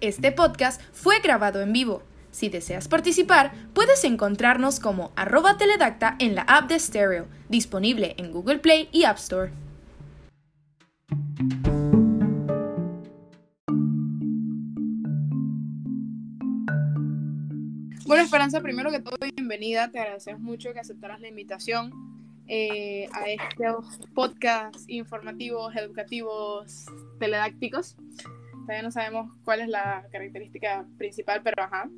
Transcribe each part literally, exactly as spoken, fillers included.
Este podcast fue grabado en vivo. Si deseas participar, puedes encontrarnos como arroba teledacta en la app de Stereo, disponible en Google Play y App Store. Bueno, Esperanza, primero que todo, bienvenida. Te agradecemos mucho que aceptaras la invitación eh, a estos podcasts informativos, educativos, teledácticos. Todavía no sabemos cuál es la característica principal, pero ajá.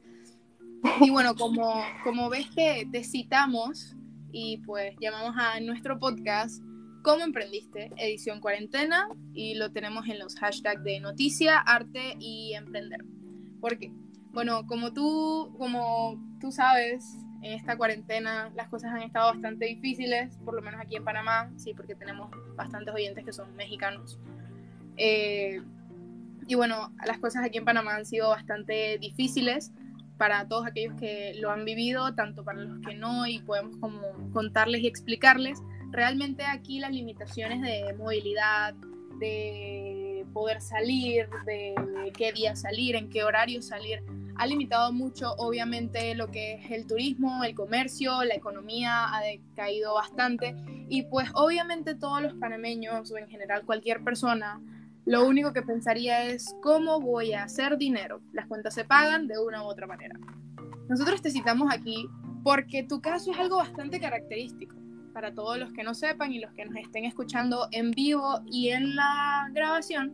Y bueno, como, como ves, te, te citamos y pues llamamos a nuestro podcast ¿Cómo emprendiste? Edición cuarentena, y lo tenemos en los hashtags de noticia, arte y emprender. ¿Por qué? Bueno, como tú, como tú sabes, en esta cuarentena las cosas han estado bastante difíciles, por lo menos aquí en Panamá, sí, porque tenemos bastantes oyentes que son mexicanos. Eh, y bueno, las cosas aquí en Panamá han sido bastante difíciles para todos aquellos que lo han vivido, tanto para los que no, y podemos como contarles y explicarles. Realmente aquí las limitaciones de movilidad, de poder salir, de qué día salir, en qué horario salir, ha limitado mucho, obviamente, lo que es el turismo, el comercio, la economía ha decaído bastante, y pues obviamente todos los panameños, o en general cualquier persona, lo único que pensaría es ¿cómo voy a hacer dinero? Las cuentas se pagan de una u otra manera. Nosotros te citamos aquí porque tu caso es algo bastante característico. Para todos los que no sepan y los que nos estén escuchando en vivo y en la grabación,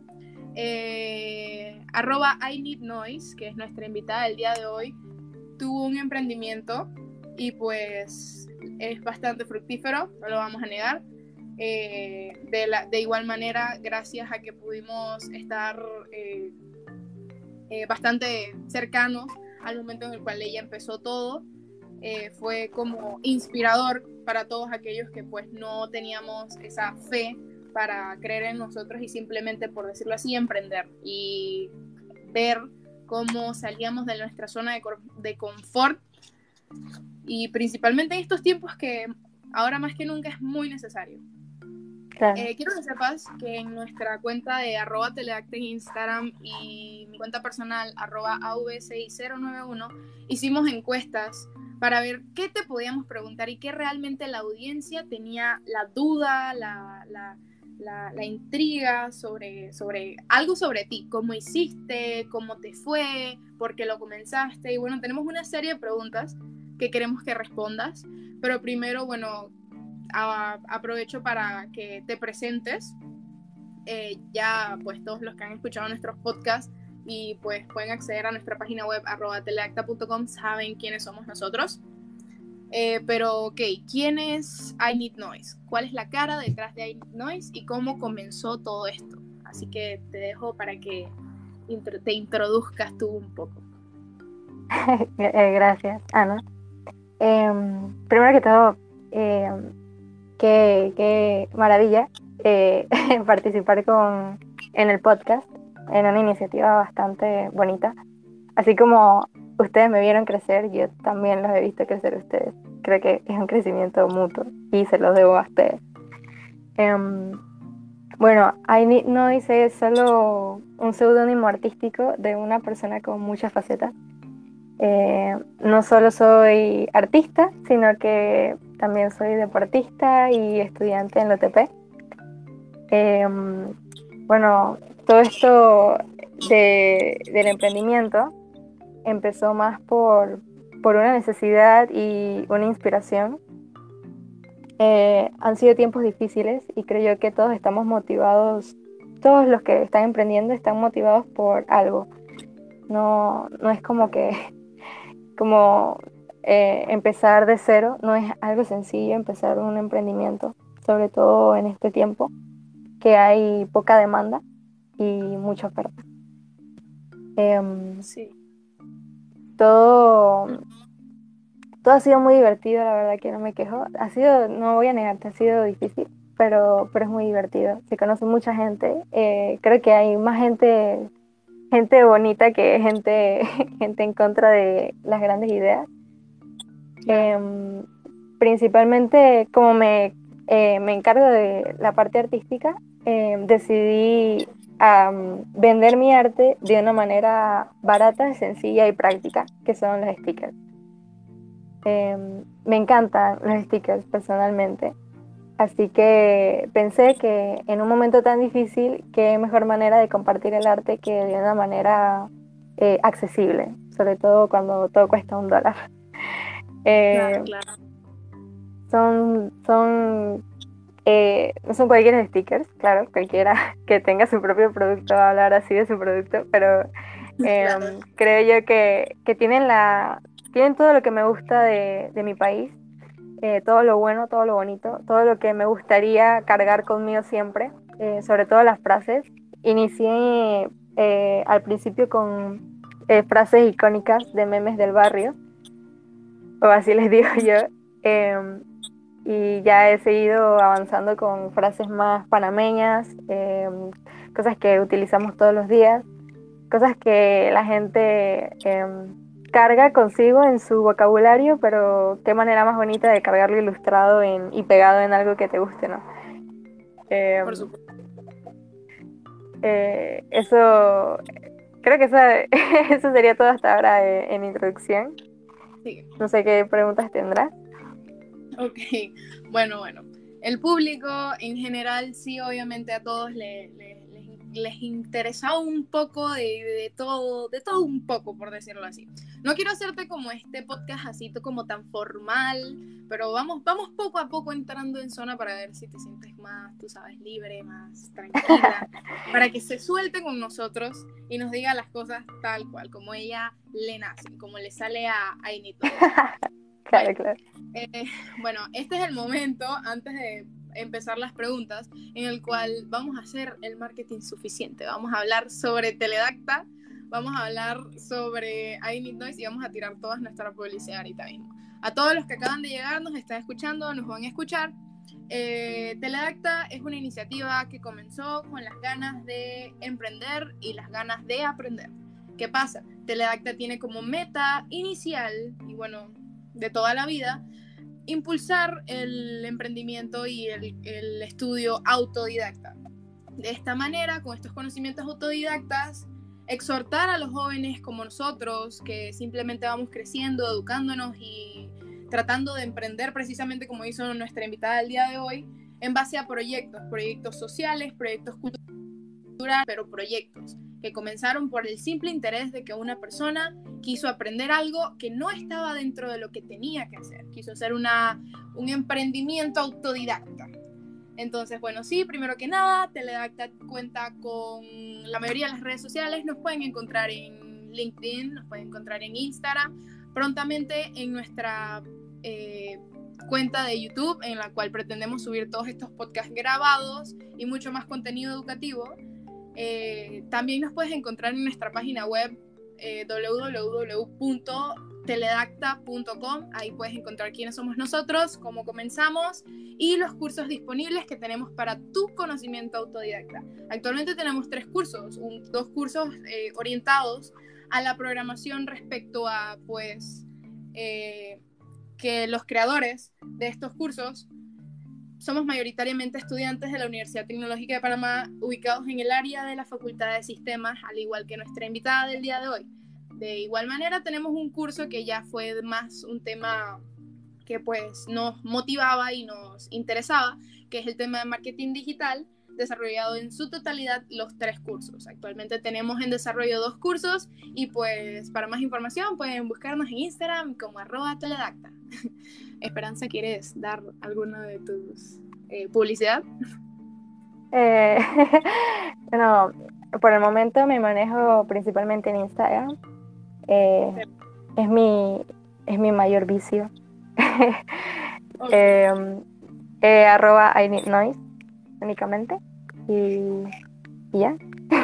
eh, arroba I Need Noise, que es nuestra invitada del día de hoy, tuvo un emprendimiento y pues es bastante fructífero, no lo vamos a negar. Eh, de, la, de igual manera, gracias a que pudimos estar eh, eh, bastante cercanos al momento en el cual ella empezó todo, eh, fue como inspirador para todos aquellos que pues no teníamos esa fe para creer en nosotros y simplemente, por decirlo así, emprender y ver cómo salíamos de nuestra zona de, de confort, y principalmente en estos tiempos que ahora más que nunca es muy necesario. Claro. Eh, quiero que sepas que en nuestra cuenta de arroba teledacta en Instagram y mi cuenta personal arroba A V seis cero nueve uno hicimos encuestas para ver qué te podíamos preguntar y qué realmente la audiencia tenía la duda, la, la, la, la intriga sobre, sobre algo sobre ti, cómo hiciste, cómo te fue, por qué lo comenzaste. Y bueno, tenemos una serie de preguntas que queremos que respondas, pero primero, bueno, a, aprovecho para que te presentes. Eh, ya pues todos los que han escuchado nuestros podcasts y pues pueden acceder a nuestra página web arroba teledacta punto com saben quiénes somos nosotros. Eh, pero ok, ¿quién es I Need Noise? ¿Cuál es la cara detrás de I Need Noise y cómo comenzó todo esto? Así que te dejo para que intro- te introduzcas tú un poco. Gracias, Ana. Eh, primero que todo, eh, qué, qué maravilla eh, participar con, en el podcast, en una iniciativa bastante bonita. Así como ustedes me vieron crecer, yo también los he visto crecer a ustedes. Creo que es un crecimiento mutuo y se los debo a ustedes. Eh, bueno, I Need Noise es solo un seudónimo artístico de una persona con muchas facetas. Eh, no solo soy artista, sino que también soy deportista y estudiante en la U T P. Eh, bueno, todo esto de, del emprendimiento empezó más por, por una necesidad y una inspiración. Eh, han sido tiempos difíciles y creo yo que todos estamos motivados, todos los que están emprendiendo están motivados por algo. No, no es como que como eh, empezar de cero, no es algo sencillo empezar un emprendimiento, sobre todo en este tiempo que hay poca demanda y mucha oferta. Eh, Sí. todo, todo ha sido muy divertido, la verdad que no me quejo. Ha sido, no voy a negarte, ha sido difícil, pero, pero es muy divertido. Se conoce mucha gente, eh, creo que hay más gente, gente bonita que gente, gente en contra de las grandes ideas. Claro. Eh, principalmente como me, eh, me encargo de la parte artística, eh, decidí a um, vender mi arte de una manera barata, sencilla y práctica, que son los stickers. Eh, me encantan los stickers personalmente, así que pensé que en un momento tan difícil, qué mejor manera de compartir el arte que de una manera eh, accesible, sobre todo cuando todo cuesta un dólar. Eh, Claro, claro. son, son, eh, no son cualquier stickers, claro, cualquiera que tenga su propio producto va a hablar así de su producto, pero eh, Claro. creo yo que, que tienen, la, tienen todo lo que me gusta de, de mi país, eh, todo lo bueno, todo lo bonito, todo lo que me gustaría cargar conmigo siempre, eh, sobre todo las frases. Inicié eh, al principio con eh, frases icónicas de memes del barrio, o así les digo yo, eh, y ya he seguido avanzando con frases más panameñas, eh, cosas que utilizamos todos los días, cosas que la gente eh, carga consigo en su vocabulario, pero qué manera más bonita de cargarlo ilustrado en, y pegado en algo que te guste, ¿no? Eh, Por supuesto. eh, eso, creo que eso, eso sería todo hasta ahora eh, en introducción. Sí. No sé qué preguntas tendrás. Ok, bueno, bueno. El público en general, sí, obviamente a todos le, le- les, les interesaba un poco de, de todo, de todo un poco, por decirlo así. No quiero hacerte como este podcast así como tan formal, pero vamos, vamos poco a poco entrando en zona para ver si te sientes más, tú sabes, libre, más tranquila, para que se suelte con nosotros y nos diga las cosas tal cual, como ella le nace, como le sale a, a Inito. Claro, Bueno, claro. eh, bueno, este es el momento, antes de empezar las preguntas, en el cual vamos a hacer el marketing suficiente. Vamos a hablar sobre Teledacta, vamos a hablar sobre I Need Noise y vamos a tirar toda nuestra publicidad ahorita mismo. A todos los que acaban de llegar, nos están escuchando, nos van a escuchar. Eh, Teledacta es una iniciativa que comenzó con las ganas de emprender y las ganas de aprender. ¿Qué pasa? Teledacta tiene como meta inicial, y bueno, de toda la vida, impulsar el emprendimiento y el, el estudio autodidacta. De esta manera, con estos conocimientos autodidactas, exhortar a los jóvenes como nosotros, que simplemente vamos creciendo, educándonos y tratando de emprender precisamente como hizo nuestra invitada del día de hoy, en base a proyectos, proyectos sociales, proyectos culturales, pero proyectos que comenzaron por el simple interés de que una persona quiso aprender algo que no estaba dentro de lo que tenía que hacer, quiso hacer una, un emprendimiento autodidacta. Entonces, bueno, sí, primero que nada, Teledacta cuenta con la mayoría de las redes sociales, nos pueden encontrar en LinkedIn, nos pueden encontrar en Instagram, prontamente en nuestra eh, cuenta de YouTube, en la cual pretendemos subir todos estos podcasts grabados y mucho más contenido educativo. Eh, también nos puedes encontrar en nuestra página web eh, doble u doble u doble u punto teledacta punto com. Ahí puedes encontrar quiénes somos nosotros, cómo comenzamos y los cursos disponibles que tenemos para tu conocimiento autodidacta. Actualmente tenemos tres cursos, un, dos cursos eh, orientados a la programación respecto a pues eh, que los creadores de estos cursos somos mayoritariamente estudiantes de la Universidad Tecnológica de Panamá, ubicados en el área de la Facultad de Sistemas, al igual que nuestra invitada del día de hoy. De igual manera, tenemos un curso que ya fue más un tema que pues nos motivaba y nos interesaba, que es el tema de marketing digital, desarrollado en su totalidad los tres cursos. Actualmente tenemos en desarrollo dos cursos y pues para más información pueden buscarnos en Instagram como arroba teledacta. Esperanza, ¿quieres dar alguna de tus eh, publicidad? Eh, bueno, por el momento me manejo principalmente en Instagram. Eh, es mi, es mi mayor vicio. Okay. eh, eh, arroba I need noise únicamente. Y, y ya.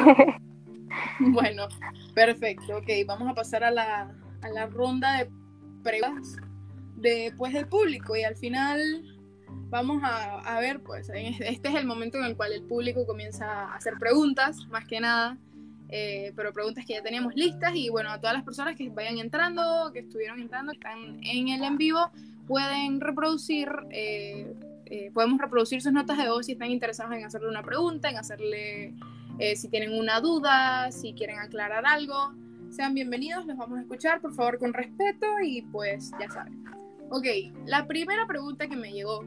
Bueno, perfecto. Ok, vamos a pasar a la, a la ronda de preguntas de, pues, del público y al final vamos a, a ver, pues este es el momento en el cual el público comienza a hacer preguntas, más que nada, eh, pero preguntas que ya teníamos listas y bueno, a todas las personas que vayan entrando, que estuvieron entrando, que están en el en vivo, pueden reproducir, eh, eh, podemos reproducir sus notas de voz si están interesados en hacerle una pregunta, en hacerle Eh, si tienen una duda, si quieren aclarar algo, sean bienvenidos, los vamos a escuchar, por favor, con respeto y pues ya saben. Ok, la primera pregunta que me llegó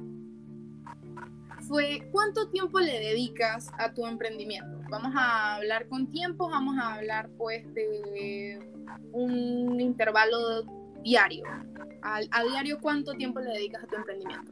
fue, ¿cuánto tiempo le dedicas a tu emprendimiento? Vamos a hablar con tiempo, vamos a hablar pues de un intervalo diario. A, a diario, ¿cuánto tiempo le dedicas a tu emprendimiento?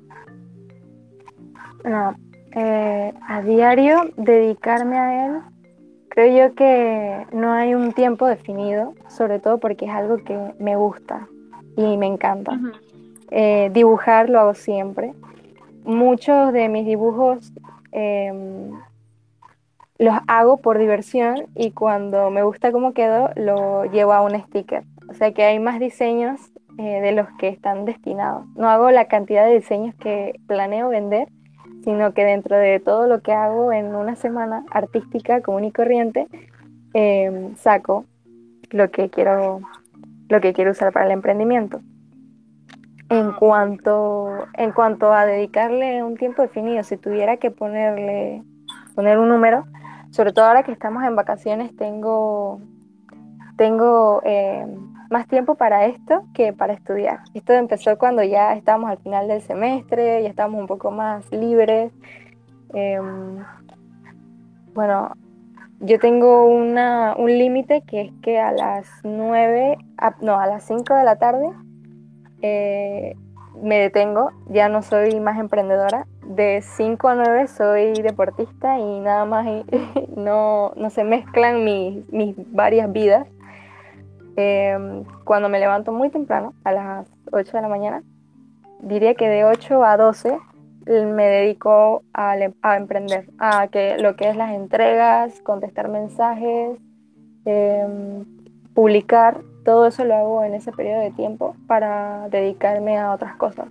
No, eh, a diario dedicarme a él, creo yo que no hay un tiempo definido, sobre todo porque es algo que me gusta y me encanta. Uh-huh. Eh, dibujar lo hago siempre. Muchos de mis dibujos eh, los hago por diversión y cuando me gusta cómo quedó lo llevo a un sticker. O sea que hay más diseños eh, de los que están destinados. No hago la cantidad de diseños que planeo vender, sino que dentro de todo lo que hago en una semana artística común y corriente, eh, saco lo que quiero, lo que quiero usar para el emprendimiento. En Ah, ok. cuanto, en cuanto a dedicarle un tiempo definido, si tuviera que ponerle, poner un número, sobre todo ahora que estamos en vacaciones, tengo, tengo eh, más tiempo para esto que para estudiar. Esto empezó cuando ya estábamos al final del semestre, ya estábamos un poco más libres. Eh, bueno, yo tengo una, un límite que es que a las nueve, a- no, a las cinco de la tarde eh, me detengo, ya no soy más emprendedora. De cinco a nueve soy deportista y nada más y, no, no se mezclan mis, mis varias vidas. Eh, cuando me levanto muy temprano, a las ocho de la mañana, diría que de ocho a doce me dedico a, a emprender, a que lo que es las entregas, contestar mensajes, eh, publicar, todo eso lo hago en ese periodo de tiempo para dedicarme a otras cosas.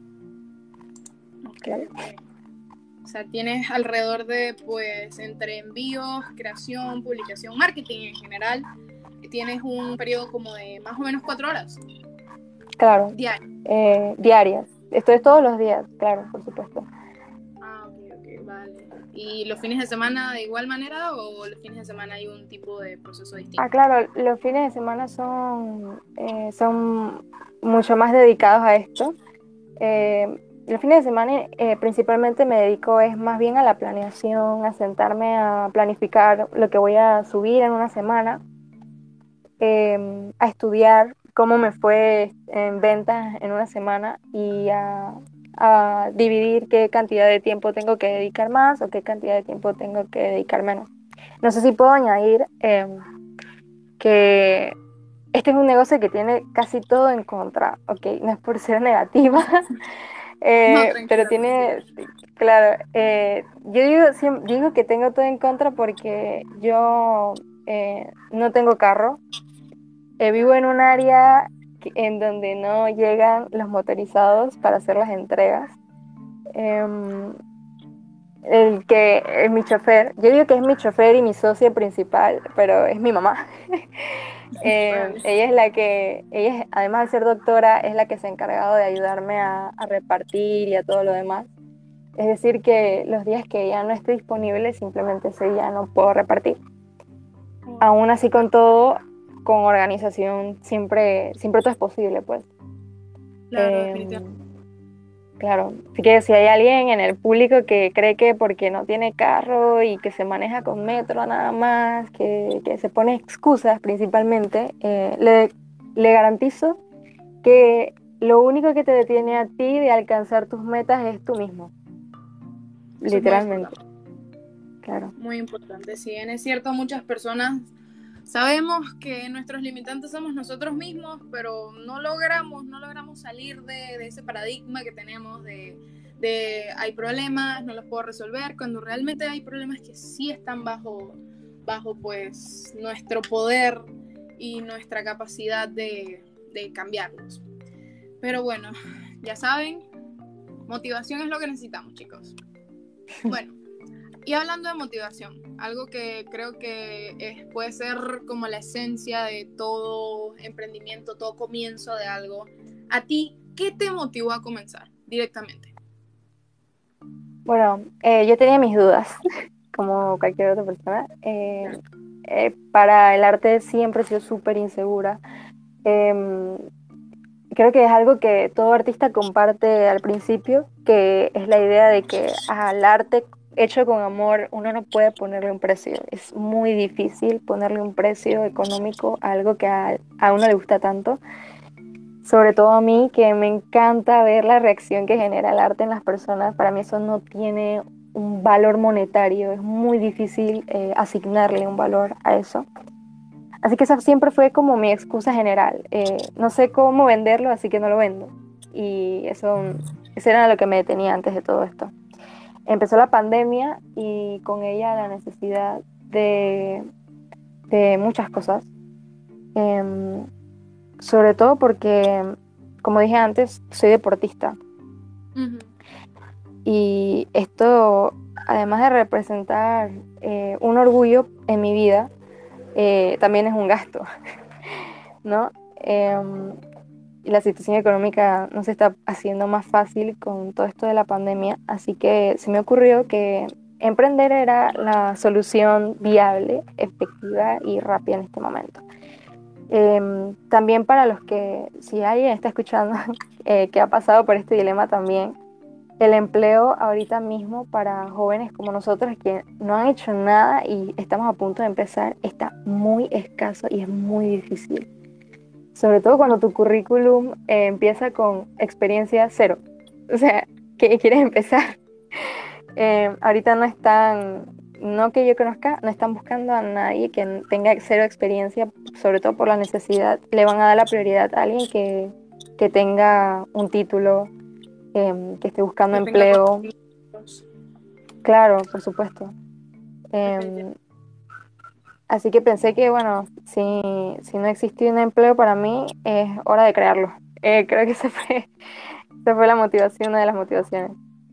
Ok, Claro. ok. O sea, tienes alrededor de, pues, entre envíos, creación, publicación, marketing en general, tienes un periodo como de más o menos cuatro horas Claro, diarias. eh, diarias. Esto es todos los días, claro, por supuesto. Ah, ok, ok, vale. ¿Y los fines de semana de igual manera o los fines de semana hay un tipo de proceso Ah, distinto? claro, los fines de semana son, eh, son mucho más dedicados a esto. Eh, los fines de semana eh, principalmente me dedico es más bien a la planeación, a sentarme a planificar lo que voy a subir en una semana, eh, a estudiar cómo me fue en ventas en una semana y a, a dividir qué cantidad de tiempo tengo que dedicar más o qué cantidad de tiempo tengo que dedicar menos. No sé si puedo añadir eh, que este es un negocio que tiene casi todo en contra, ok, no es por ser negativa, No, eh, pero tranquila, tranquila. tiene, claro, eh, yo digo, siem- digo que tengo todo en contra porque yo eh, no tengo carro, eh, vivo en un área que- en donde no llegan los motorizados para hacer las entregas. Em, el que es mi chofer, yo digo que es mi chofer y mi socia principal, pero es mi mamá. Eh, Vale. ella es la que, ella es- además de ser doctora, es la que se ha encargado de ayudarme a, a repartir y a todo lo demás. Es decir, que los días que ella no esté disponible, simplemente ese día no puedo repartir. Aún así, con todo, con organización, siempre, siempre todo es posible, pues. Claro, Eh, definitivamente. claro, así que si hay alguien en el público que cree que porque no tiene carro y que se maneja con metro nada más, que, que se pone excusas principalmente, eh, le, le garantizo que lo único que te detiene a ti de alcanzar tus metas es tú mismo, Eso es muy literalmente, importante. claro. Muy importante. Si bien es cierto, muchas personas sabemos que nuestros limitantes somos nosotros mismos, pero no logramos, no logramos salir de, de ese paradigma que tenemos de, de hay problemas, no los puedo resolver, cuando realmente hay problemas que sí están bajo, bajo pues nuestro poder y nuestra capacidad de, de cambiarlos. Pero bueno, ya saben, motivación es lo que necesitamos, chicos. Bueno. Y hablando de motivación, algo que creo que es, puede ser como la esencia de todo emprendimiento, todo comienzo de algo. ¿A ti qué te motivó a comenzar directamente? Bueno, eh, yo tenía mis dudas, como cualquier otra persona. Eh, eh, para el arte siempre he sido súper insegura. Em, Creo que es algo que todo artista comparte al principio, que es la idea de que al arte hecho con amor uno no puede ponerle un precio. Es muy difícil ponerle un precio económico a algo que a, a uno le gusta tanto. Sobre todo a mí, que me encanta ver la reacción que genera el arte en las personas. Para mí eso no tiene un valor monetario. Es muy difícil eh, asignarle un valor a eso. Así que esa siempre fue como mi excusa general. Eh, no sé cómo venderlo, así que no lo vendo. Y eso, eso era lo que me detenía antes de todo esto. Empezó la pandemia y con ella la necesidad de, de muchas cosas. Em, Sobre todo porque, como dije antes, soy deportista. Ujú. Y esto, además de representar eh, un orgullo en mi vida, eh, también es un gasto, ¿no? Em, y la situación económica no se está haciendo más fácil con todo esto de la pandemia, así que se me ocurrió que emprender era la solución viable, efectiva y rápida en este momento. Em, también para los que, si alguien está escuchando eh, que ha pasado por este dilema también, el empleo ahorita mismo para jóvenes como nosotros que no han hecho nada y estamos a punto de empezar está muy escaso y es muy difícil. Sobre todo cuando tu currículum eh, empieza con experiencia cero. O sea, que quieres empezar. Eh, ahorita no están, no que yo conozca, no están buscando a nadie que tenga cero experiencia, sobre todo por la necesidad. Le van a dar la prioridad a alguien que, que tenga un título, eh, que esté buscando Que tenga empleo. conocimientos. Claro, por supuesto. Definitivamente. Eh, Así que pensé que, bueno, si, si no existía un empleo para mí, es hora de crearlo. Eh, creo que esa fue, esa fue la motivación, una de las motivaciones.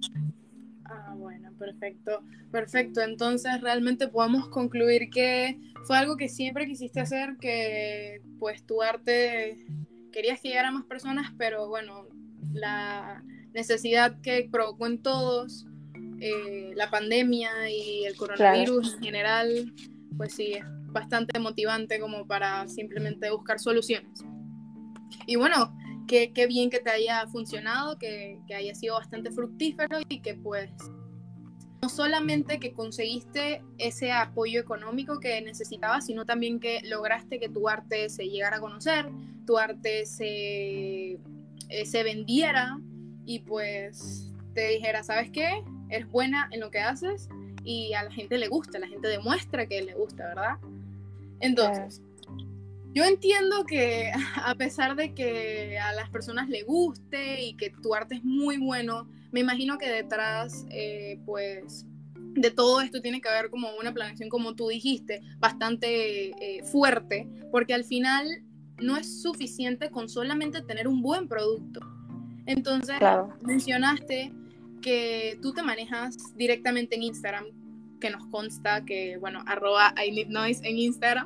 Ah, bueno, perfecto, perfecto. Entonces realmente podemos concluir que fue algo que siempre quisiste hacer, que pues tu arte querías que llegara a más personas, pero bueno, la necesidad que provocó en todos, eh, la pandemia y el Claro, coronavirus en general, pues sí, es bastante motivante como para simplemente buscar soluciones. Y bueno, qué, qué bien que te haya funcionado, que, que haya sido bastante fructífero y que pues no solamente que conseguiste ese apoyo económico que necesitabas, sino también que lograste que tu arte se llegara a conocer, tu arte se, eh, se vendiera y pues te dijera, ¿sabes qué? Eres buena en lo que haces y a la gente le gusta, la gente demuestra que le gusta, ¿verdad? claro. Entonces, yo entiendo que a pesar de que a las personas le guste y que tu arte es muy bueno, me imagino que detrás, eh, pues, de todo esto tiene que haber como una planeación, como tú dijiste, bastante eh, fuerte, porque al final no es suficiente con solamente tener un buen producto. Entonces, Claro. mencionaste que tú te manejas directamente en Instagram, que nos consta que, bueno, arroba I need noise en Instagram.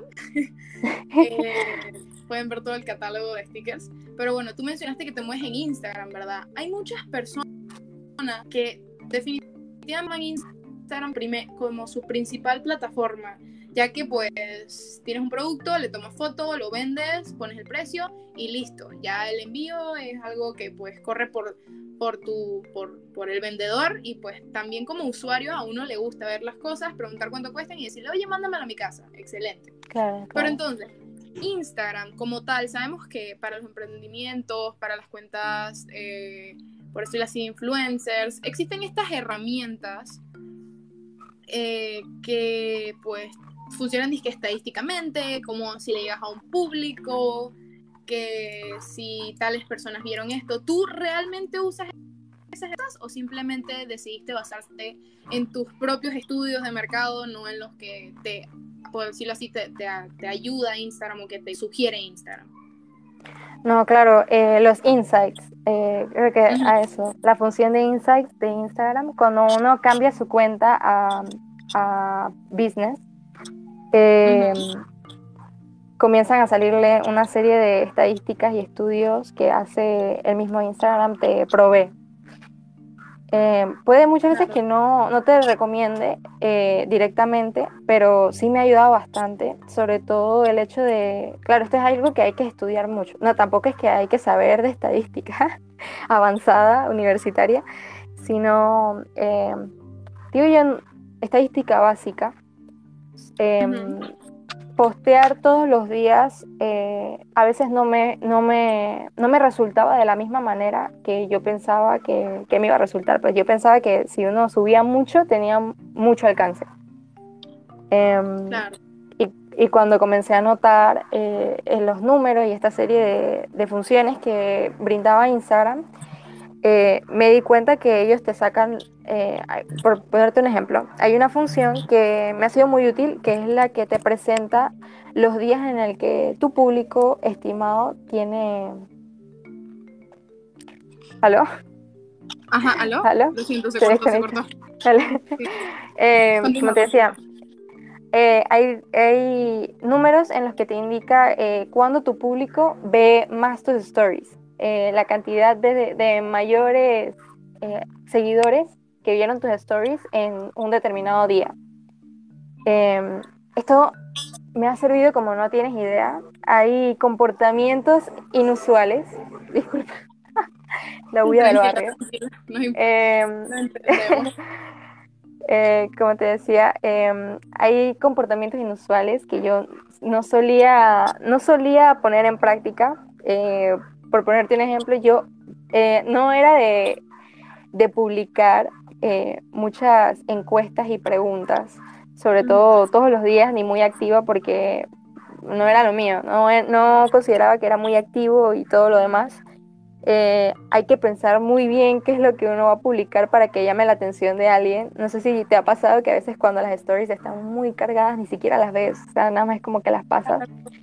Eh, pueden ver todo el catálogo de stickers. Pero bueno, tú mencionaste que te mueves en Instagram, ¿verdad? Hay muchas personas que definitivamente Instagram prime- como su principal plataforma, ya que pues tienes un producto, le tomas foto, lo vendes, pones el precio y listo. Ya el envío es algo que pues corre por, por, tu, por, por el vendedor y pues también como usuario a uno le gusta ver las cosas, preguntar cuánto cuestan y decirle, oye, mándamelo a mi casa. Excelente. Claro, Pero claro. entonces, Instagram como tal, sabemos que para los emprendimientos, para las cuentas, eh, por decirlo así, influencers, existen estas herramientas eh, que pues funcionan disque estadísticamente, como si le llegas a un público, que si tales personas vieron esto, ¿tú realmente usas esas o simplemente decidiste basarte en tus propios estudios de mercado, no en los que te, por decirlo así, te, te, te ayuda Instagram o que te sugiere Instagram? No, claro, eh, los insights, eh, creo que Uh-huh. a eso, la función de insights de Instagram, cuando uno cambia su cuenta a, a business, eh, Uh-huh. comienzan a salirle una serie de estadísticas y estudios que hace el mismo Instagram, te provee. Eh, puede muchas veces Claro. que no, no te recomiende eh, directamente, pero sí me ha ayudado bastante, sobre todo el hecho de, claro, esto es algo que hay que estudiar mucho, no, tampoco es que hay que saber de estadística avanzada, universitaria, sino, eh, digo yo, en estadística básica, Ujú. em, postear todos los días eh, a veces no me, no me, no me resultaba de la misma manera que yo pensaba que, que me iba a resultar. Pues yo pensaba que si uno subía mucho tenía mucho alcance. Em, Claro. y, y cuando comencé a notar eh, en los números y esta serie de, de funciones que brindaba Instagram, eh, me di cuenta que ellos te sacan, eh, ay, por ponerte un ejemplo, hay una función que me ha sido muy útil, que es la que te presenta los días en el que tu público estimado tiene... ¿Aló? Ajá, ¿aló? ¿Aló? Lo siento, se Se cortó, se desconecta. cortó. Vale. Sí. Eh, como Continúa, te decía, continúa. eh, hay, hay números en los que te indica eh, cuándo tu público ve más tus stories, eh, la cantidad de, de- de mayores eh, seguidores que vieron tus stories en un determinado día. Em, esto me ha servido como no tienes idea. Hay comportamientos inusuales, disculpa, la bulla del Tranquila, barrio. tranquila. Nos imp- Em, lo entendemos. eh, como te decía, em, hay comportamientos inusuales que yo no solía, no solía poner en práctica. Eh, por ponerte un ejemplo, yo eh, no era de, de publicar eh, muchas encuestas y preguntas, sobre Ujú. todo todos los días, ni muy activa porque no era lo mío, no, e- no consideraba que era muy activo y todo lo demás. Eh, hay que pensar muy bien qué es lo que uno va a publicar para que llame la atención de alguien. No sé si te ha pasado que a veces cuando las stories están muy cargadas ni siquiera las ves, o sea, nada más es como que las pasas.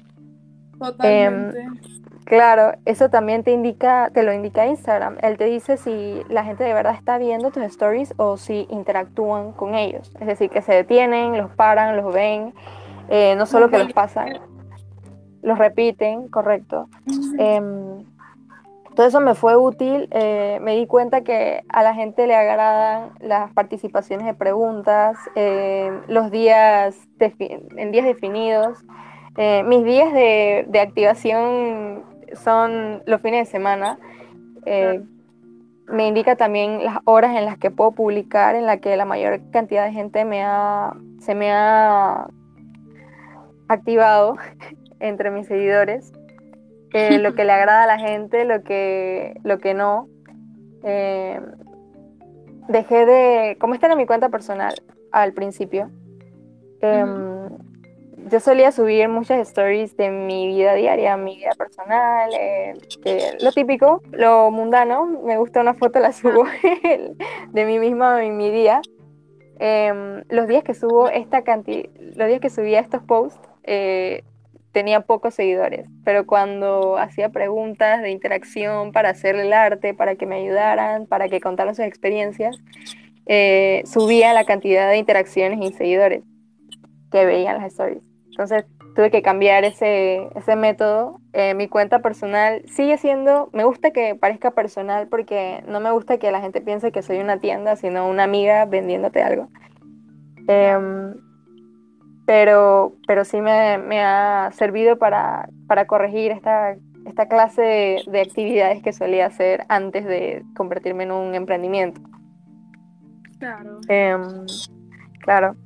Em, Totalmente. claro, eso también te indica, te lo indica Instagram. Él te dice si la gente de verdad está viendo tus stories o si interactúan con ellos. Es decir, que se detienen, los paran, los ven, eh, no Los solo que los vuelve a pasan, ver. los repiten, correcto. Ujú. Em, Todo eso me fue útil. Eh, me di cuenta que a la gente le agradan las participaciones de preguntas, eh, los días defi- en días definidos. Eh, mis días de, de activación son los fines de semana. Eh, Claro. Me indica también las horas en las que puedo publicar, en las que la mayor cantidad de gente me ha, se me ha activado entre mis seguidores. Eh, lo que le agrada a la gente, lo que, lo que no. Eh, Dejé de, como esta era mi cuenta personal al principio, Ujú. em, yo solía subir muchas stories de mi vida diaria, mi vida personal, eh, que- lo típico, lo mundano, me gusta una foto, la Ah, subo de mí misma en mi día. Em, los días que subo esta cantidad, los días que subía estos posts, eh, tenía pocos seguidores, pero cuando hacía preguntas de interacción para hacerle el arte, para que me ayudaran, para que contaran sus experiencias, eh, subía la cantidad de interacciones y seguidores que veían las stories. Entonces tuve que cambiar ese, ese método. Eh, mi cuenta personal sigue siendo, me gusta que parezca personal porque no me gusta que la gente piense que soy una tienda, sino una amiga vendiéndote algo. claro. Em, pero, pero sí me, me ha servido para, para corregir esta, esta clase de, de actividades que solía hacer antes de convertirme en un emprendimiento. Claro. Em, claro.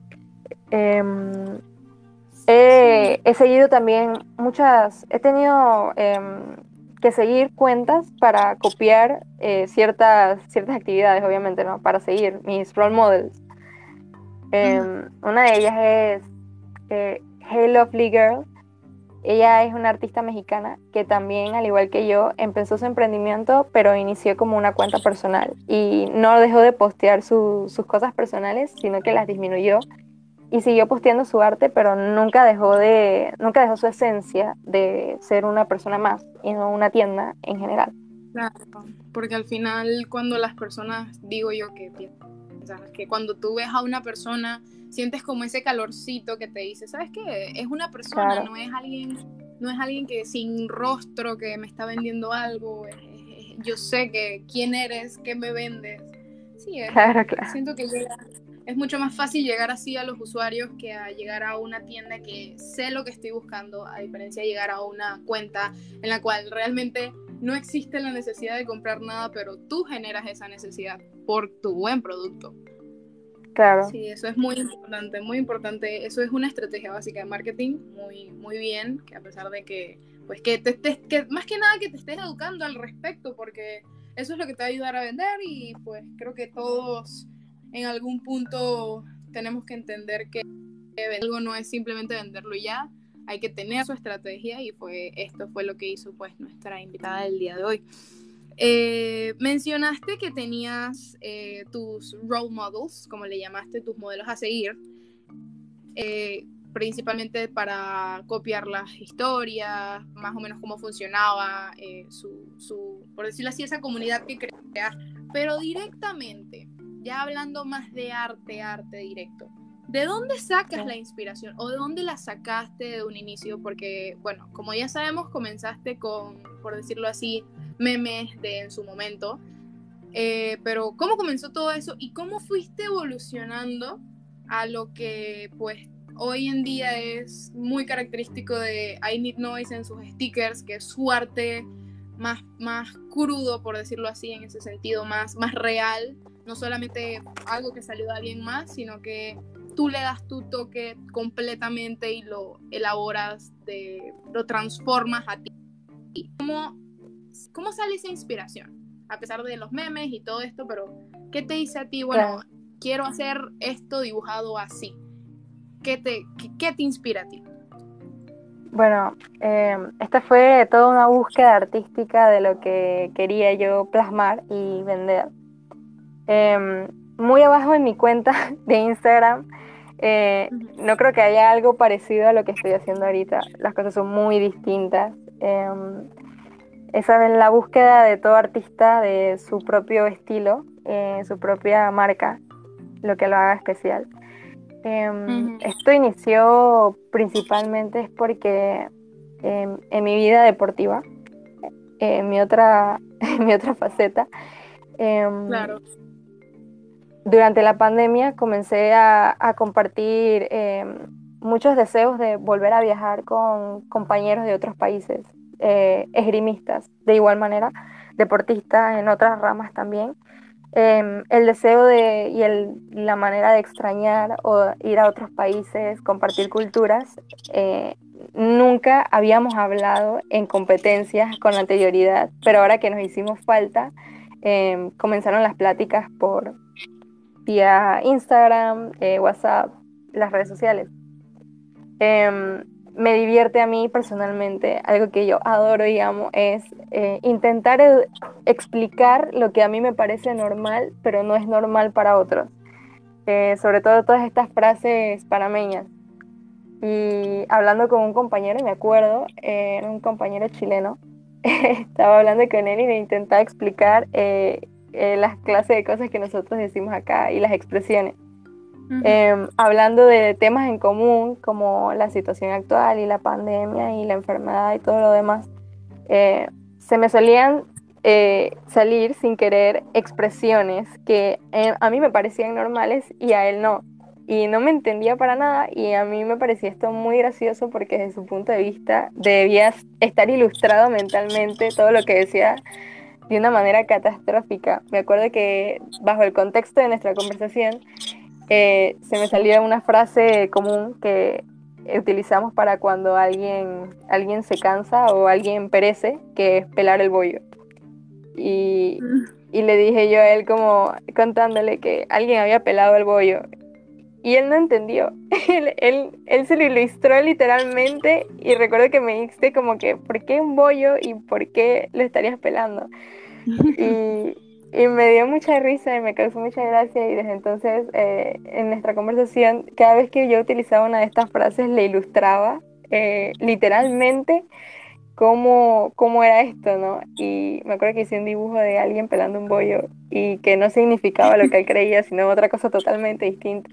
Em, Sí. he, he seguido también muchas, he tenido em, que seguir cuentas para copiar eh, ciertas, ciertas actividades, obviamente, ¿no? Para seguir mis role models. Ujú. Em, una de ellas es eh, Hey Lovely Girl. Ella es una artista mexicana que también, al igual que yo, empezó su emprendimiento, pero inició como una cuenta personal y no dejó de postear su- sus cosas personales, sino que las disminuyó y siguió posteando su arte, pero nunca dejó de, nunca dejó su esencia de ser una persona más y no una tienda en general. Claro, porque al final cuando las personas, digo yo que piensas, que cuando tú ves a una persona, sientes como ese calorcito que te dice, ¿sabes qué? Es una persona, Claro, no es alguien, no es alguien que sin rostro que me está vendiendo algo, es- es- es- yo sé que quién eres, qué me vendes. Sí, es, Claro, claro. siento que llega, es mucho más fácil llegar así a los usuarios que a llegar a una tienda que sé lo que estoy buscando, a diferencia de llegar a una cuenta en la cual realmente no existe la necesidad de comprar nada, pero tú generas esa necesidad por tu buen producto. Claro. Sí, eso es muy importante, muy importante. Eso es una estrategia básica de marketing, muy, muy bien, que a pesar de que, pues que te estés, que más que nada que te estés educando al respecto, porque eso es lo que te va a ayudar a vender y pues creo que todos en algún punto tenemos que entender que algo no es simplemente venderlo y ya, hay que tener su estrategia y fue, esto fue lo que hizo pues nuestra invitada del día de hoy. Eh, mencionaste que tenías eh, tus role models, como le llamaste, tus modelos a seguir, eh, principalmente para copiar las historias, más o menos cómo funcionaba eh, su, su, por decirlo así, esa comunidad que creas, pero directamente, ya hablando más de arte, arte directo, ¿de dónde sacas la inspiración o de dónde la sacaste de un inicio? Porque, bueno, como ya sabemos, comenzaste con, por decirlo así, memes de en su momento, eh, pero ¿cómo comenzó todo eso y cómo fuiste evolucionando a lo que pues hoy en día es muy característico de I Need Noise en sus stickers, que es su arte más, más crudo, por decirlo así, en ese sentido, más, más real, no solamente algo que salió de alguien más, sino que tú le das tu toque completamente y lo elaboras, de, lo transformas a ti. ¿Cómo, ¿Cómo sale esa inspiración? A pesar de los memes y todo esto, pero ¿qué te dice a ti? Bueno, Claro. quiero hacer esto dibujado así. ¿Qué te, qué, qué te inspira a ti? Bueno, eh, esta fue toda una búsqueda artística de lo que quería yo plasmar y vender. Eh, muy abajo en mi cuenta de Instagram, eh, Uh-huh. no creo que haya algo parecido a lo que estoy haciendo ahorita. Las cosas son muy distintas. Eh, esa es la búsqueda de todo artista de su propio estilo, eh, su propia marca, lo que lo haga especial. Eh, Uh-huh. esto inició principalmente es porque eh, en mi vida deportiva, eh, en mi otra, en mi otra faceta, eh, Claro. durante la pandemia comencé a, a compartir eh, muchos deseos de volver a viajar con compañeros de otros países, eh, esgrimistas, de igual manera, deportistas en otras ramas también. Eh, el deseo de, y el, la manera de extrañar o ir a otros países, compartir culturas, eh, nunca habíamos hablado en competencias con anterioridad, pero ahora que nos hicimos falta, eh, comenzaron las pláticas por vía Instagram, eh, WhatsApp, las redes sociales. Eh, me divierte a mí personalmente, algo que yo adoro y amo, es eh, intentar ed- explicar lo que a mí me parece normal, pero no es normal para otros. Eh, sobre todo todas estas frases panameñas. Y hablando con un compañero, y me acuerdo, eh, era un compañero chileno, estaba hablando con él y le intentaba explicar eh, eh, las clases de cosas que nosotros decimos acá y las expresiones. Uh-huh. Eh, hablando de temas en común como la situación actual y la pandemia y la enfermedad y todo lo demás, eh, se me solían eh, salir sin querer expresiones que eh, a mí me parecían normales y a él no. Y no me entendía para nada y a mí me parecía esto muy gracioso porque desde su punto de vista debía estar ilustrado mentalmente todo lo que decía de una manera catastrófica. Me acuerdo que bajo el contexto de nuestra conversación, eh, se me salió una frase común que utilizamos para cuando alguien, alguien se cansa o alguien perece, que es pelar el bollo. Y, y le dije yo a él como contándole que alguien había pelado el bollo. Y él no entendió. Él, él, él se lo ilustró literalmente y recuerdo que me dijiste como que, ¿por qué un bollo y por qué lo estarías pelando? Y, y me dio mucha risa y me causó mucha gracia y desde entonces eh, en nuestra conversación, cada vez que yo utilizaba una de estas frases, le ilustraba eh, literalmente cómo, cómo era esto, ¿no? Y me acuerdo que hice un dibujo de alguien pelando un bollo y que no significaba lo que él creía, sino otra cosa totalmente distinta.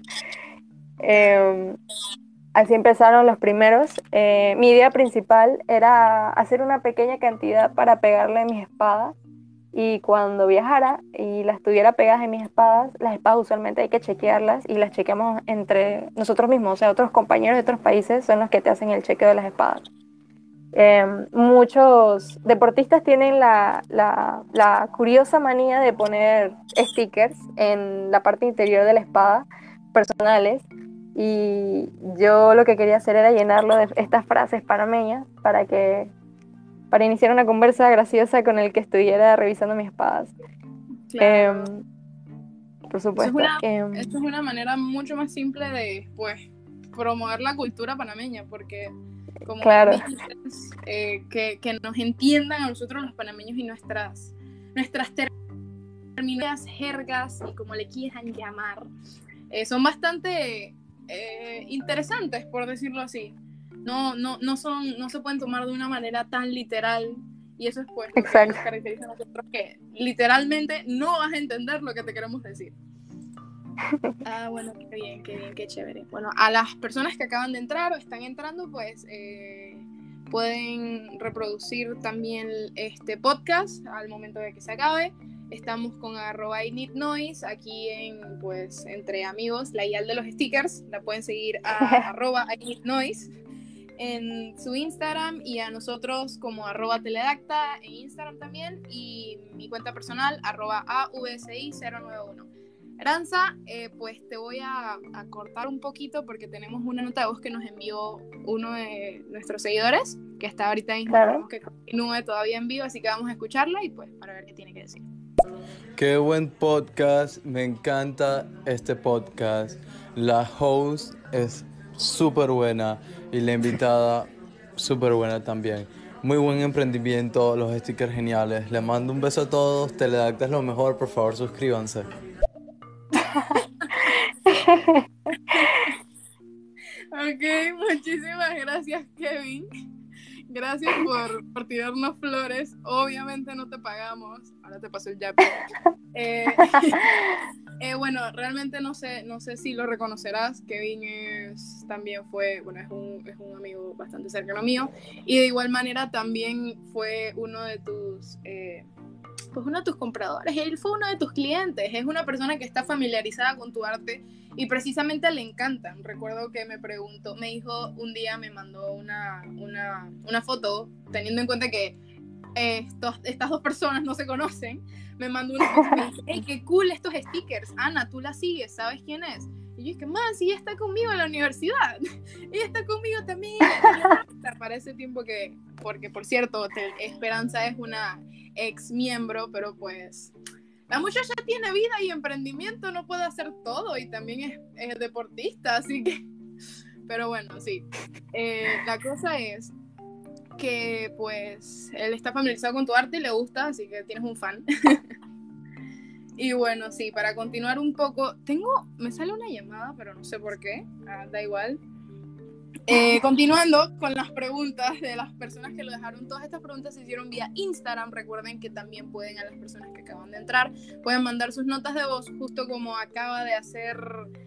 Eh, Así empezaron los primeros. Eh, mi idea principal era hacer una pequeña cantidad para pegarle a mis espadas y cuando viajara y las tuviera pegadas en mis espadas, las espadas usualmente hay que chequearlas y las chequeamos entre nosotros mismos, o sea, otros compañeros de otros países son los que te hacen el chequeo de las espadas. Eh, muchos deportistas tienen la, la, la curiosa manía de poner stickers en la parte interior de la espada, personales, y yo lo que quería hacer era llenarlo de estas frases panameñas para que para iniciar una conversa graciosa con el que estuviera revisando mis espadas. Claro. Eh, por Eso supuesto. es una, Eh, eso es una manera mucho más simple de, pues, promover la cultura panameña, porque como claro. dices, eh, que, que nos entiendan a nosotros los panameños y nuestras, nuestras terminas, jergas y como le quieran llamar, eh, son bastante eh, interesantes, por decirlo así. No, no, no, son, no se pueden tomar de una manera tan literal, y eso es pues lo Exacto. que nos caracteriza a nosotros, que literalmente no vas a entender lo que te queremos decir. Ah, bueno, qué bien, qué bien, qué chévere. Bueno, a las personas que acaban de entrar o están entrando, pues eh, pueden reproducir también este podcast al momento de que se acabe. Estamos con arroba I need noise aquí en, pues, entre amigos, la I A L de los stickers. La pueden seguir a arroba I need noise en su Instagram y a nosotros como arroba teledacta en Instagram también, y mi cuenta personal arroba A V S I cero nueve uno. Aranza, eh, pues te voy a, a cortar un poquito porque tenemos una nota de voz que nos envió uno de nuestros seguidores, que está ahorita mismo, Claro. que continúe todavía en vivo, así que vamos a escucharla y pues para ver qué tiene que decir. Qué buen podcast, me encanta este podcast. La host es súper buena y la invitada súper buena también. Muy buen emprendimiento, los stickers geniales. Les mando un beso a todos, Teledacta es lo mejor, por favor suscríbanse. Ok, muchísimas gracias, Kevin. Gracias por, por tirarnos flores. Obviamente no te pagamos. Ahora te paso el yape. Eh, eh, bueno, realmente no sé, no sé si lo reconocerás. Kevin es, también fue, bueno, es un, es un amigo bastante cercano mío. Y de igual manera también fue uno de tus... Eh, pues uno de tus compradores, él fue uno de tus clientes, es una persona que está familiarizada con tu arte y precisamente le encantan. Recuerdo que me preguntó, me dijo un día, me mandó una, una, una foto, teniendo en cuenta que estos, estas dos personas no se conocen, me mandó una foto y me dijo, hey, qué cool estos stickers, Ana, tú la sigues, ¿sabes quién es? Y yo dije, man, sí, ella está conmigo en la universidad, ella está conmigo también para ese tiempo que, porque por cierto, Esperanza es una ex miembro, pero pues la muchacha tiene vida y emprendimiento, no puede hacer todo y también es, es deportista, así que, pero bueno, sí. Eh, la cosa es que pues él está familiarizado con tu arte y le gusta, así que tienes un fan. Y bueno, sí, para continuar un poco, tengo, me sale una llamada, pero no sé por qué, ah, da igual. Eh, continuando con las preguntas de las personas que lo dejaron, todas estas preguntas se hicieron vía Instagram. Recuerden que también pueden, a las personas que acaban de entrar, pueden mandar sus notas de voz, justo como acaba de hacer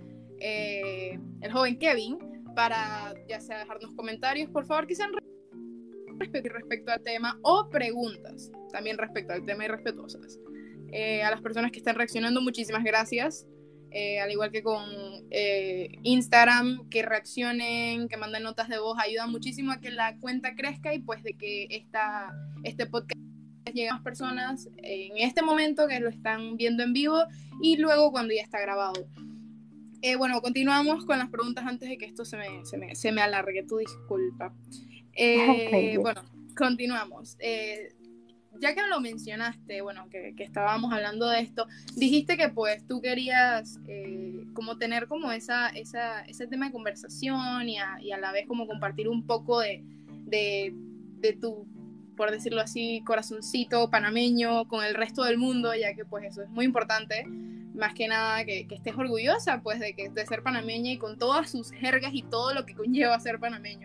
eh, el joven Kevin, para ya sea dejarnos comentarios, por favor, que sean respecto, respecto al tema, o preguntas también respecto al tema y respetuosas. Eh, a las personas que están reaccionando, muchísimas gracias. Eh, al igual que con eh, Instagram, que reaccionen, que manden notas de voz, ayuda muchísimo a que la cuenta crezca y pues de que esta, este podcast llegue a más personas en este momento que lo están viendo en vivo y luego cuando ya está grabado. Eh, bueno, continuamos con las preguntas antes de que esto se me, se me, se me alargue, tu disculpa. Eh, bueno, continuamos. Eh, ya que lo mencionaste, bueno, que, que estábamos hablando de esto, dijiste que pues tú querías eh, como tener como esa, esa, ese tema de conversación y a, y a la vez como compartir un poco de, de, de tu, por decirlo así, corazoncito panameño con el resto del mundo, ya que pues eso es muy importante, más que nada que, que estés orgullosa pues de, que, de ser panameña y con todas sus jergas y todo lo que conlleva ser panameño.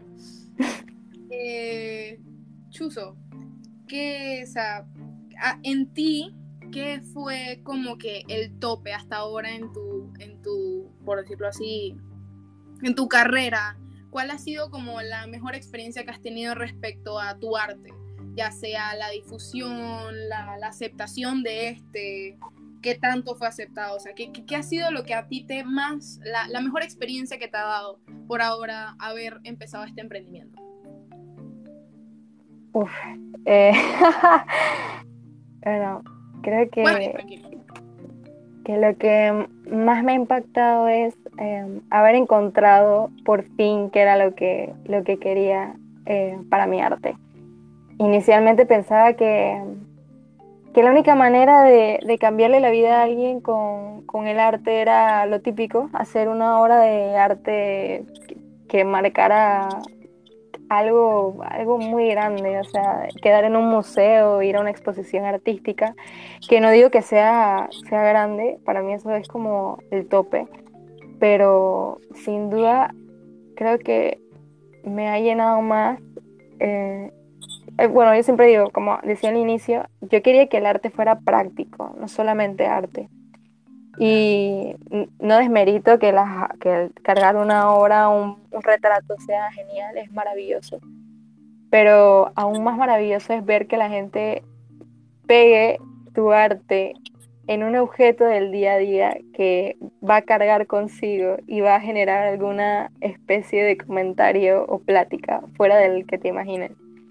Eh, Chuzo, que, o sea, en ti, ¿qué fue como que el tope hasta ahora en tu, en tu, por decirlo así, en tu carrera? ¿Cuál ha sido como la mejor experiencia que has tenido respecto a tu arte? ya sea la difusión, la, la aceptación de este, qué tanto fue aceptado, o sea, qué, qué, qué ha sido lo que a ti te más, la, la mejor experiencia que te ha dado por ahora haber empezado este emprendimiento. Uf, eh, bueno, creo Bueno, que, tranquilo. que lo que más me ha impactado es eh, haber encontrado por fin qué era lo que, lo que quería eh, para mi arte. Inicialmente pensaba que, que la única manera de, de cambiarle la vida a alguien con, con el arte era lo típico, hacer una obra de arte que, que marcara algo, algo muy grande, o sea, quedar en un museo, ir a una exposición artística, que no digo que sea, sea grande, para mí eso es como el tope, pero sin duda creo que me ha llenado más. eh, eh, bueno, yo siempre digo, como decía al inicio, yo quería que el arte fuera práctico, no solamente arte. Y n- no desmerito que, la, que el cargar una obra, un, un retrato sea genial, es maravilloso, pero aún más maravilloso es ver que la gente pegue tu arte en un objeto del día a día que va a cargar consigo y va a generar alguna especie de comentario o plática fuera del que te imagines.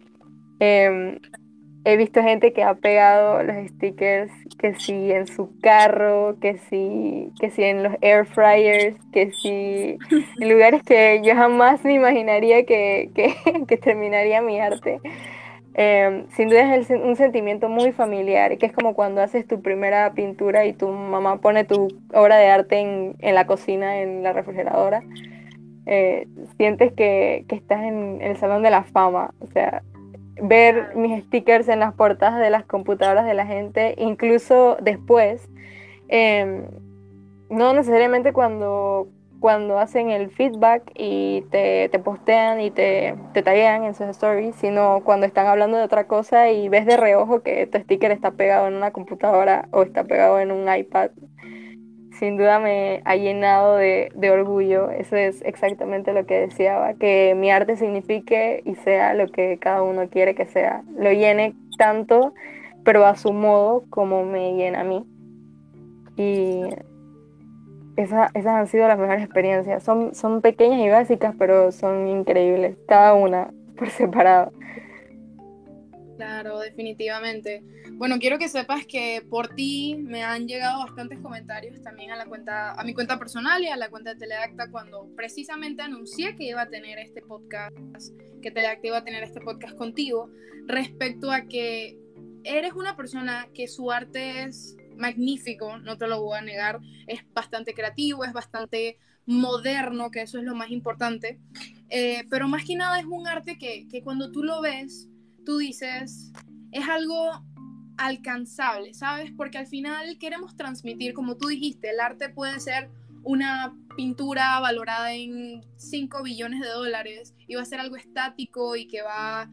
Em, He visto gente que ha pegado los stickers, que sí en su carro, que sí, que sí en los air fryers, que sí en lugares que yo jamás me imaginaría que, que, que terminaría mi arte. Eh, sin duda es el sen- un sentimiento muy familiar, que es como cuando haces tu primera pintura y tu mamá pone tu obra de arte en, en la cocina, en la refrigeradora. Eh, sientes que, que estás en el Salón de la Fama, o sea, ver mis stickers en las portadas de las computadoras de la gente, incluso después, eh, no necesariamente cuando, cuando hacen el feedback y te, te postean y te, te taguean en sus stories, sino cuando están hablando de otra cosa y ves de reojo que tu sticker está pegado en una computadora o está pegado en un iPad. Sin duda me ha llenado de, de orgullo. Eso es exactamente lo que deseaba, que mi arte signifique y sea lo que cada uno quiere que sea. Lo llene tanto, pero a su modo, como me llena a mí. Y esa- esas han sido las mejores experiencias. Son, son pequeñas y básicas, pero son increíbles, cada una por separado. Claro, definitivamente. Bueno, quiero que sepas que por ti me han llegado bastantes comentarios también a la cuenta, a mi cuenta personal y a la cuenta de Teledacta cuando precisamente anuncié que iba a tener este podcast, que Teledacta iba a tener este podcast contigo, respecto a que eres una persona que su arte es magnífico, no te lo voy a negar, es bastante creativo, es bastante moderno, que eso es lo más importante, eh, pero más que nada es un arte que, que cuando tú lo ves, tú dices, es algo alcanzable, ¿sabes? Porque al final queremos transmitir, como tú dijiste, el arte puede ser una pintura valorada en cinco billones de dólares y va a ser algo estático y que va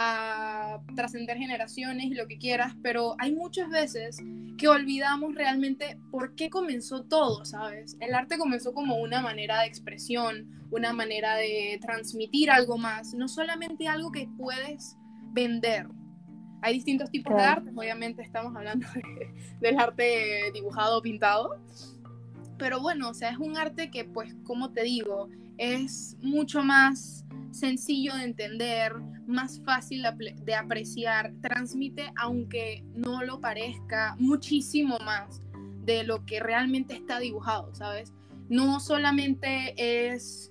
a trascender generaciones y lo que quieras, pero hay muchas veces que olvidamos realmente por qué comenzó todo, ¿sabes? El arte comenzó como una manera de expresión, una manera de transmitir algo más, no solamente algo que puedes vender. Hay distintos tipos de Claro. arte, obviamente estamos hablando de, del arte dibujado o pintado, pero bueno, o sea, es un arte que, pues, como te digo, es mucho más sencillo de entender, más fácil de apreciar, transmite, aunque no lo parezca, muchísimo más de lo que realmente está dibujado, ¿sabes? No solamente es...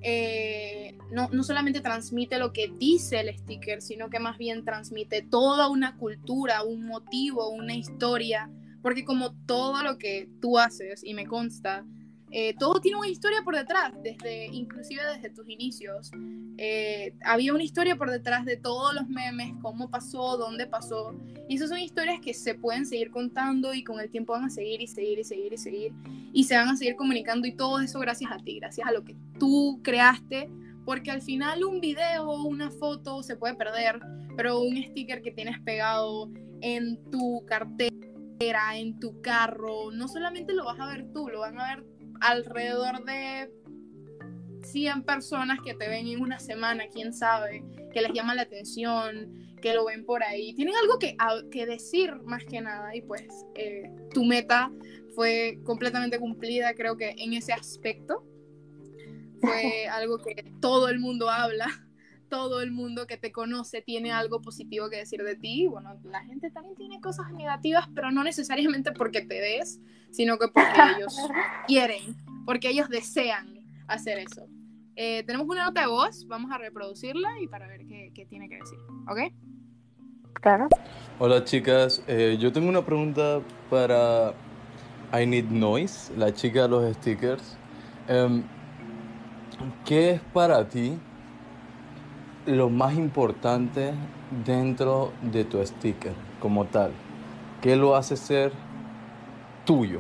Eh, no, no solamente transmite lo que dice el sticker, sino que más bien transmite toda una cultura, un motivo, una historia, porque como todo lo que tú haces, y me consta, eh, todo tiene una historia por detrás, desde, inclusive desde tus inicios. Eh, había una historia por detrás de todos los memes, cómo pasó, dónde pasó, y esas son historias que se pueden seguir contando y con el tiempo van a seguir y seguir y seguir y seguir, y se van a seguir comunicando, y todo eso gracias a ti, gracias a lo que tú creaste, porque al final un video o una foto se puede perder, pero un sticker que tienes pegado en tu cartera, en tu carro, no solamente lo vas a ver tú, lo van a ver alrededor de cien personas que te ven en una semana, quién sabe, que les llama la atención, que lo ven por ahí. Tienen algo que, a, que decir más que nada y pues eh, tu meta fue completamente cumplida, creo que en ese aspecto. Fue algo que todo el mundo habla, todo el mundo que te conoce tiene algo positivo que decir de ti. Bueno, la gente también tiene cosas negativas, pero no necesariamente porque te des, sino que porque ellos quieren, porque ellos desean hacer eso. Eh, tenemos una nota de voz, vamos a reproducirla y para ver qué, qué tiene que decir, ¿ok? Claro. Hola chicas, eh, yo tengo una pregunta para I Need Noise, la chica de los stickers. Em, ¿qué es para ti lo más importante dentro de tu sticker como tal? ¿Qué lo hace ser tuyo?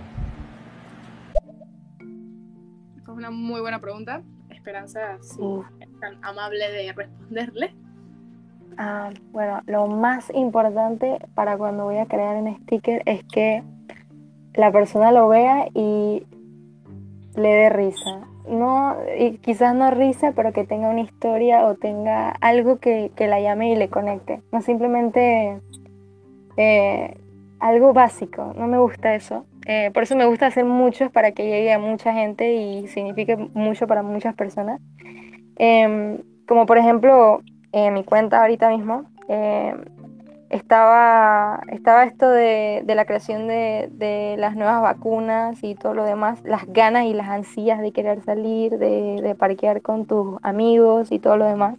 Esta es una muy buena pregunta. Esperanza, sí, Uf. es tan amable de responderle. Ah, bueno, lo más importante para cuando voy a crear un sticker es que la persona lo vea y le dé risa. No, y quizás no risa, pero que tenga una historia o tenga algo que, que la llame y le conecte. No simplemente eh, algo básico. No me gusta eso. Eh, por eso me gusta hacer muchos para que llegue a mucha gente y signifique mucho para muchas personas. Em, como por ejemplo, en mi cuenta ahorita mismo, em, estaba, estaba esto de, de la creación de, de las nuevas vacunas y todo lo demás, las ganas y las ansias de querer salir, de, de parquear con tus amigos y todo lo demás.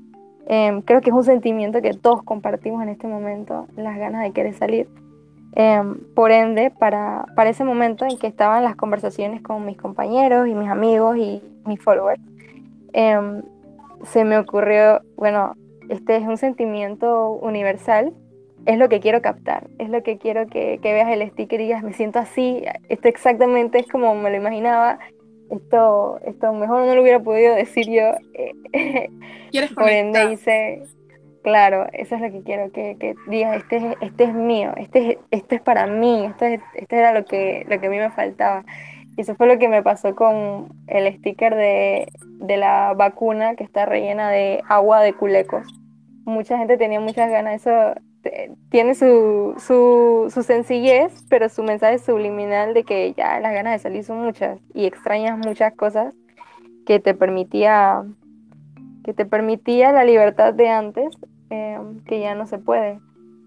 Em, creo que es un sentimiento que todos compartimos en este momento, las ganas de querer salir. Em, por ende, para, para ese momento en que estaban las conversaciones con mis compañeros y mis amigos y mis followers, em, se me ocurrió, bueno, este es un sentimiento universal, es lo que quiero captar, es lo que quiero que, que veas el sticker y digas, me siento así, esto exactamente es como me lo imaginaba, esto, esto mejor no lo hubiera podido decir yo, eh, ¿Quieres por ende conectar? hice, claro, eso es lo que quiero, que, que digas, este es, este es mío, este es, esto es para mí, esto, es, esto era lo que, lo que a mí me faltaba. Y eso fue lo que me pasó con el sticker de, de la vacuna que está rellena de agua de culecos. Mucha gente tenía muchas ganas, eso eh, tiene su, su, su sencillez, pero su mensaje subliminal de que ya las ganas de salir son muchas y extrañas muchas cosas que te permitía, que te permitía la libertad de antes, eh, que ya no se puede.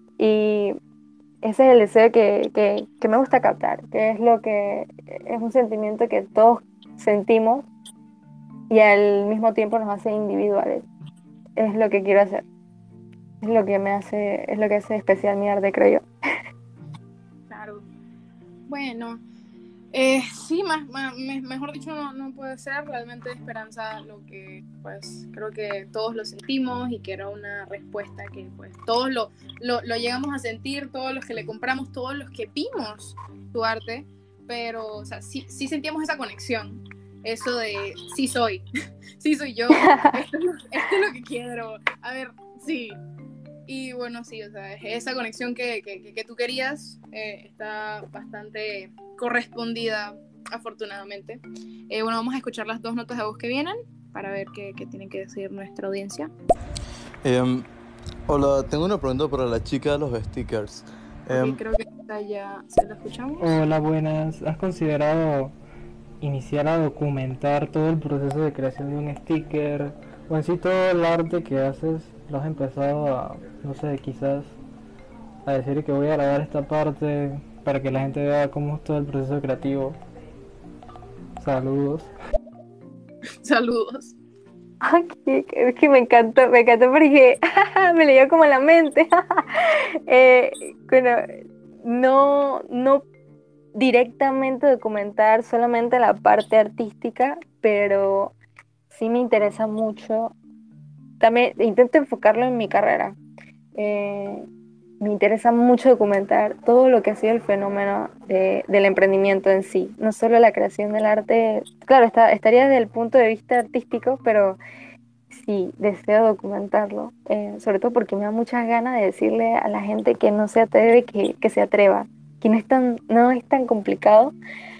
Y ese es el deseo que, que, que me gusta captar, que es lo que es un sentimiento que todos sentimos y al mismo tiempo nos hace individuales. Es lo que quiero hacer. Es lo que me hace, es lo que hace especial mi arte, creo yo. Claro. Bueno, eh, sí, más, más, me- mejor dicho no, no puede ser realmente Esperanza lo que pues creo que todos lo sentimos y que era una respuesta que pues todos lo, lo, lo llegamos a sentir, todos los que le compramos, todos los que vimos tu arte, pero o sea, sí, sí sentíamos esa conexión, eso de sí soy, sí soy yo, esto es, lo, esto es lo que quiero, a ver, sí. Y bueno, sí, o sea, esa conexión que, que, que tú querías eh, está bastante correspondida, afortunadamente. Eh, bueno, vamos a escuchar las dos notas de voz que vienen para ver qué, qué tienen que decir nuestra audiencia. Em, hola, tengo una pregunta para la chica de los stickers. Em, Ok, creo que esta ya se la escuchamos. Hola, buenas. ¿Has considerado iniciar a documentar todo el proceso de creación de un sticker? O en sí todo el arte que haces, lo has empezado a, no sé, quizás a decir que voy a grabar esta parte para que la gente vea cómo es todo el proceso creativo. Saludos. Saludos. Ay, que- es que me encantó, me encantó porque me leyó como la mente. Eh, bueno, no, no directamente documentar solamente la parte artística, pero sí me interesa mucho. También intento enfocarlo en mi carrera. Eh, Me interesa mucho documentar todo lo que ha sido el fenómeno de- del emprendimiento en sí, no solo la creación del arte. Claro, está, estaría desde el punto de vista artístico, pero sí, deseo documentarlo, eh, sobre todo porque me da muchas ganas de decirle a la gente que no se atreve, que, que se atreva, que no es tan, no es tan complicado,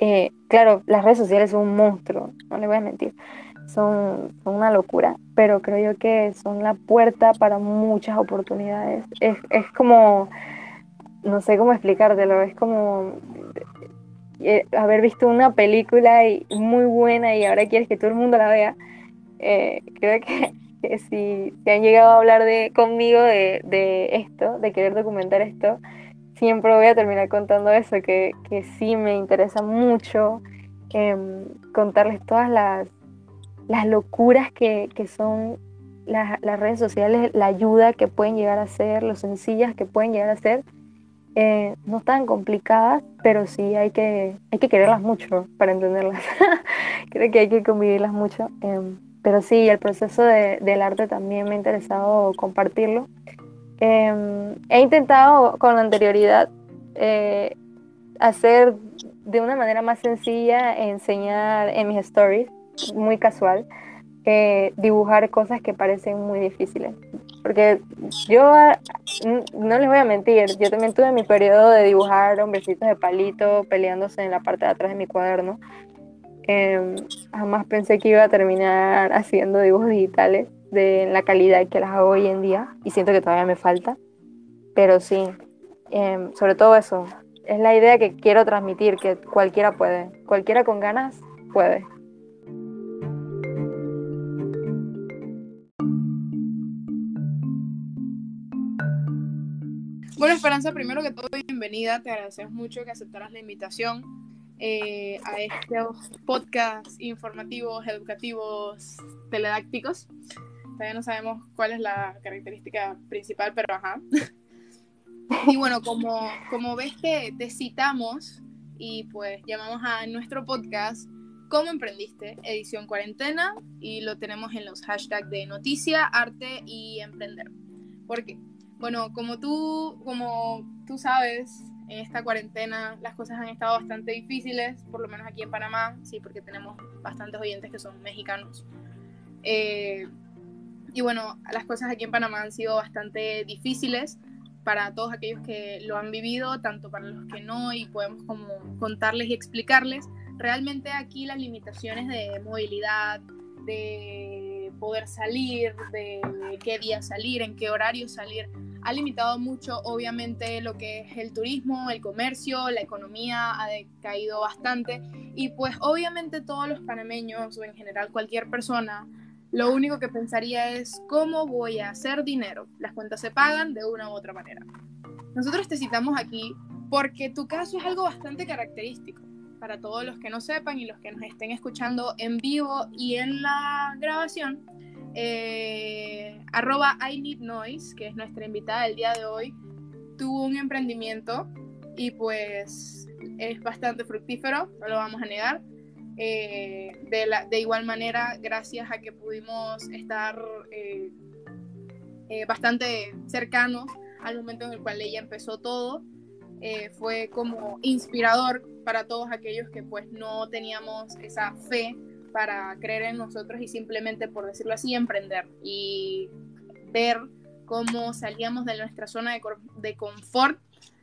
Eh, claro, las redes sociales son un monstruo, no les voy a mentir, son, son una locura, pero creo yo que son la puerta para muchas oportunidades. Es, es como, no sé cómo explicártelo, es como eh, haber visto una película y, muy buena y ahora quieres que todo el mundo la vea. Eh, creo que, que si, si han llegado a hablar de, conmigo de, de esto, de querer documentar esto, siempre voy a terminar contando eso, que, que sí me interesa mucho em, contarles todas las, las locuras que, que son las, las redes sociales, la ayuda que pueden llegar a ser, lo sencillas que pueden llegar a ser, eh, no tan complicadas, pero sí hay que, hay que quererlas mucho para entenderlas. Creo que hay que convivirlas mucho. em, pero sí, el proceso de- del arte también me ha interesado compartirlo. Em, he intentado con anterioridad eh, hacer de una manera más sencilla, enseñar en mis stories, muy casual, eh, dibujar cosas que parecen muy difíciles. Porque yo, ah, n- no les voy a mentir, yo también tuve mi periodo de dibujar hombrecitos de palito peleándose en la parte de atrás de mi cuaderno. Em, Jamás pensé que iba a terminar haciendo dibujos digitales de la calidad que las hago hoy en día y siento que todavía me falta. Pero sí, em, sobre todo eso, es la idea que quiero transmitir, que cualquiera puede, cualquiera con ganas puede. Bueno, Esperanza, primero que todo, bienvenida. Te agradecemos mucho que aceptaras la invitación eh, a estos podcasts informativos, educativos, teledácticos. Todavía no sabemos cuál es la característica principal, pero ajá. Y bueno, como, como ves, te, te citamos y pues llamamos a nuestro podcast ¿Cómo emprendiste? Edición cuarentena, y lo tenemos en los hashtags de noticia, arte y emprender. ¿Por qué? Bueno, como tú, como tú sabes, en esta cuarentena las cosas han estado bastante difíciles, por lo menos aquí en Panamá, sí, porque tenemos bastantes oyentes que son mexicanos. Eh, y bueno, las cosas aquí en Panamá han sido bastante difíciles para todos aquellos que lo han vivido, tanto para los que no, y podemos como contarles y explicarles. Realmente aquí las limitaciones de movilidad, de poder salir, de qué día salir, en qué horario salir, ha limitado mucho, obviamente, lo que es el turismo, el comercio, la economía ha decaído bastante, y pues obviamente todos los panameños, o en general cualquier persona, lo único que pensaría es cómo voy a hacer dinero. Las cuentas se pagan de una u otra manera. Nosotros te citamos aquí porque tu caso es algo bastante característico. Para todos los que no sepan y los que nos estén escuchando en vivo y en la grabación, eh, arroba I Need Noise, que es nuestra invitada del día de hoy, tuvo un emprendimiento y pues es bastante fructífero, no lo vamos a negar. Eh, de, la, de igual manera, gracias a que pudimos estar eh, eh, bastante cercanos al momento en el cual ella empezó todo, eh, fue como inspirador para todos aquellos que pues no teníamos esa fe para creer en nosotros y simplemente, por decirlo así, emprender y ver cómo salíamos de nuestra zona de, de confort,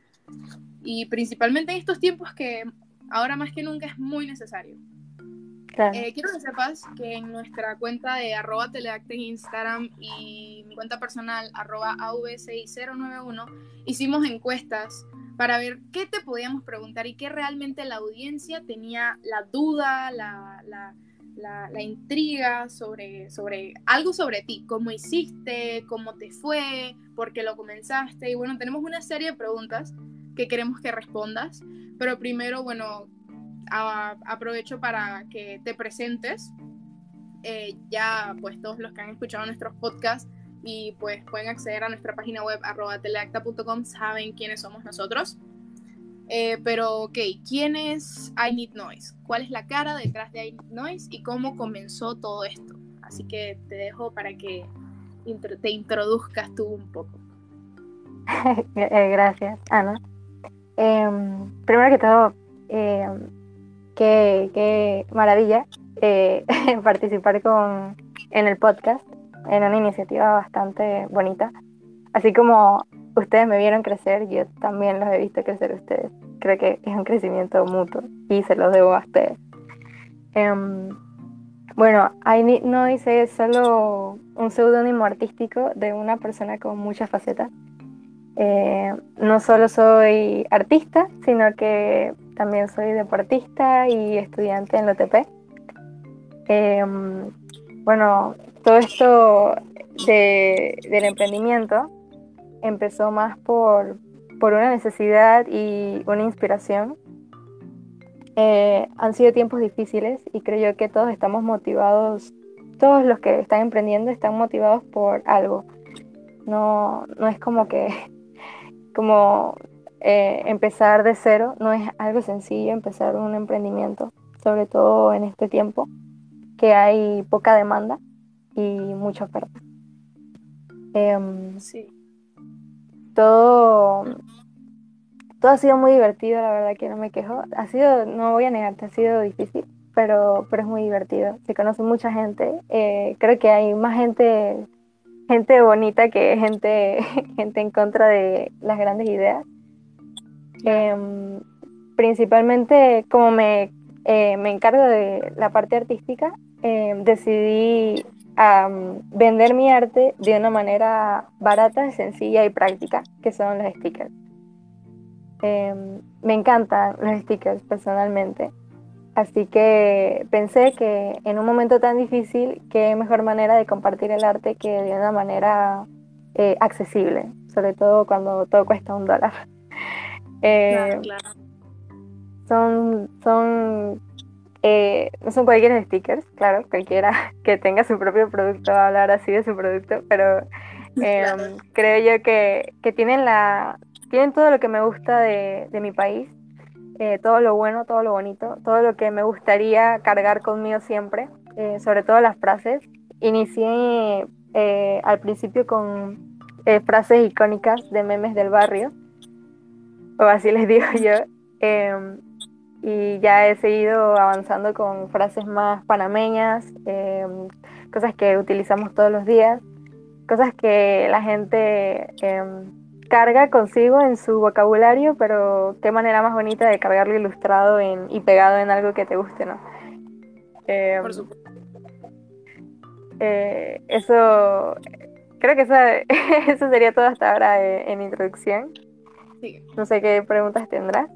y principalmente en estos tiempos que ahora más que nunca es muy necesario. Claro. Eh, quiero que sepas que en nuestra cuenta de arroba teledacta en Instagram y mi cuenta personal arroba A V seis cero nueve uno hicimos encuestas para ver qué te podíamos preguntar y qué realmente la audiencia tenía la duda, la, la, la, la intriga sobre, sobre algo sobre ti, cómo hiciste, cómo te fue, por qué lo comenzaste. Y bueno, tenemos una serie de preguntas que queremos que respondas, pero primero, bueno, a, aprovecho para que te presentes. Eh, ya pues todos los que han escuchado nuestros podcasts y pues pueden acceder a nuestra página web arroba teledacta punto com saben quiénes somos nosotros. Eh, pero ok, ¿quién es I Need Noise? ¿Cuál es la cara detrás de I Need Noise y cómo comenzó todo esto? Así que te dejo para que intro- te introduzcas tú un poco. Eh, Gracias, Ana. Em, primero que todo, em, qué, qué maravilla eh, participar con, en el podcast, en una iniciativa bastante bonita. Así como ustedes me vieron crecer, yo también los he visto crecer a ustedes. creo que es un crecimiento mutuo y se los debo a ustedes. Em, bueno, I Need Noise es solo un seudónimo artístico de una persona con muchas facetas. Eh, no solo soy artista, sino que también soy deportista y estudiante en la U T P. Eh, bueno, todo esto de, del emprendimiento empezó más por, por una necesidad y una inspiración. Eh, han sido tiempos difíciles y creo yo que todos estamos motivados, todos los que están emprendiendo están motivados por algo. No, no es como que como eh, empezar de cero, no es algo sencillo empezar un emprendimiento, sobre todo en este tiempo que hay poca demanda y mucha oferta. Em, Sí. todo, todo ha sido muy divertido, la verdad que no me quejo. Ha sido, no voy a negarte, ha sido difícil, pero, pero es muy divertido. Se conoce mucha gente. Eh, creo que hay más gente, gente bonita que gente, gente en contra de las grandes ideas. Eh, principalmente como me, eh, me encargo de la parte artística, eh, decidí um, vender mi arte de una manera barata, sencilla y práctica, que son los stickers. Eh, me encantan los stickers personalmente, así que pensé que en un momento tan difícil, qué mejor manera de compartir el arte que de una manera eh, accesible, sobre todo cuando todo cuesta un dólar. Eh, Claro, claro. Son, son, eh, no son cualquier stickers, claro, cualquiera que tenga su propio producto va a hablar así de su producto, pero eh, Claro. creo yo que, que tienen, la, tienen todo lo que me gusta de, de mi país, eh, todo lo bueno, todo lo bonito, todo lo que me gustaría cargar conmigo siempre, eh, sobre todo las frases. Inicié eh, al principio con eh, frases icónicas de memes del barrio, o así les digo yo. Eh, y ya he seguido avanzando con frases más panameñas, eh, cosas que utilizamos todos los días, cosas que la gente eh, carga consigo en su vocabulario, pero qué manera más bonita de cargarlo ilustrado en, y pegado en algo que te guste, ¿no? Eh, Por supuesto. eh, eso, creo que eso, eso sería todo hasta ahora eh, en introducción. Sí. No sé qué preguntas tendrás.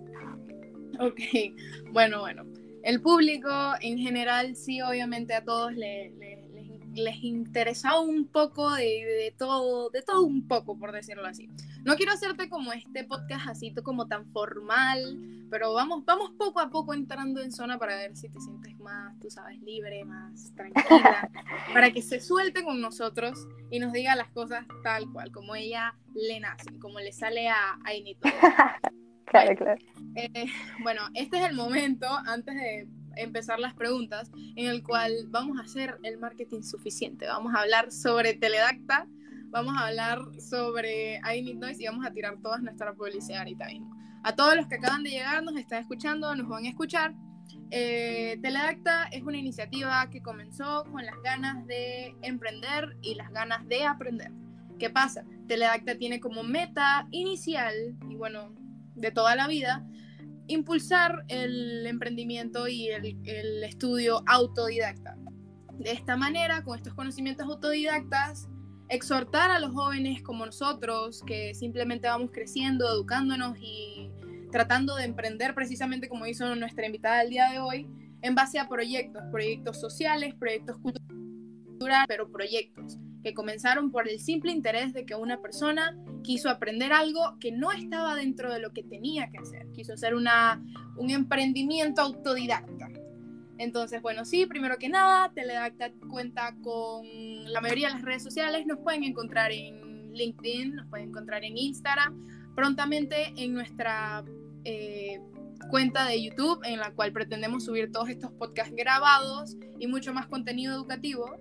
Ok, bueno, bueno. El público en general, sí, obviamente a todos le, le- les, les interesa un poco de, de todo, de todo un poco, por decirlo así. No quiero hacerte como este podcast así como tan formal, pero vamos, vamos poco a poco entrando en zona para ver si te sientes más, tú sabes, libre, más tranquila, para que se suelte con nosotros y nos diga las cosas tal cual, como ella le nace, como le sale a Ainito. Claro, Bueno, claro. eh, bueno, este es el momento, antes de empezar las preguntas, en el cual vamos a hacer el marketing suficiente. Vamos a hablar sobre Teledacta, vamos a hablar sobre I Need Noise y vamos a tirar toda nuestra publicidad ahorita mismo. A todos los que acaban de llegar, nos están escuchando, nos van a escuchar. Eh, Teledacta es una iniciativa que comenzó con las ganas de emprender y las ganas de aprender. ¿Qué pasa? Teledacta tiene como meta inicial, y bueno, de toda la vida, impulsar el emprendimiento y el, el estudio autodidacta. De esta manera, con estos conocimientos autodidactas, exhortar a los jóvenes como nosotros, que simplemente vamos creciendo, educándonos y tratando de emprender precisamente como hizo nuestra invitada del día de hoy, en base a proyectos, proyectos sociales, proyectos culturales, pero proyectos que comenzaron por el simple interés de que una persona quiso aprender algo que no estaba dentro de lo que tenía que hacer, quiso hacer una, un emprendimiento autodidacta. Entonces, bueno, sí, primero que nada, Teledacta cuenta con la mayoría de las redes sociales, nos pueden encontrar en LinkedIn, nos pueden encontrar en Instagram, prontamente en nuestra eh, cuenta de YouTube, en la cual pretendemos subir todos estos podcasts grabados y mucho más contenido educativo.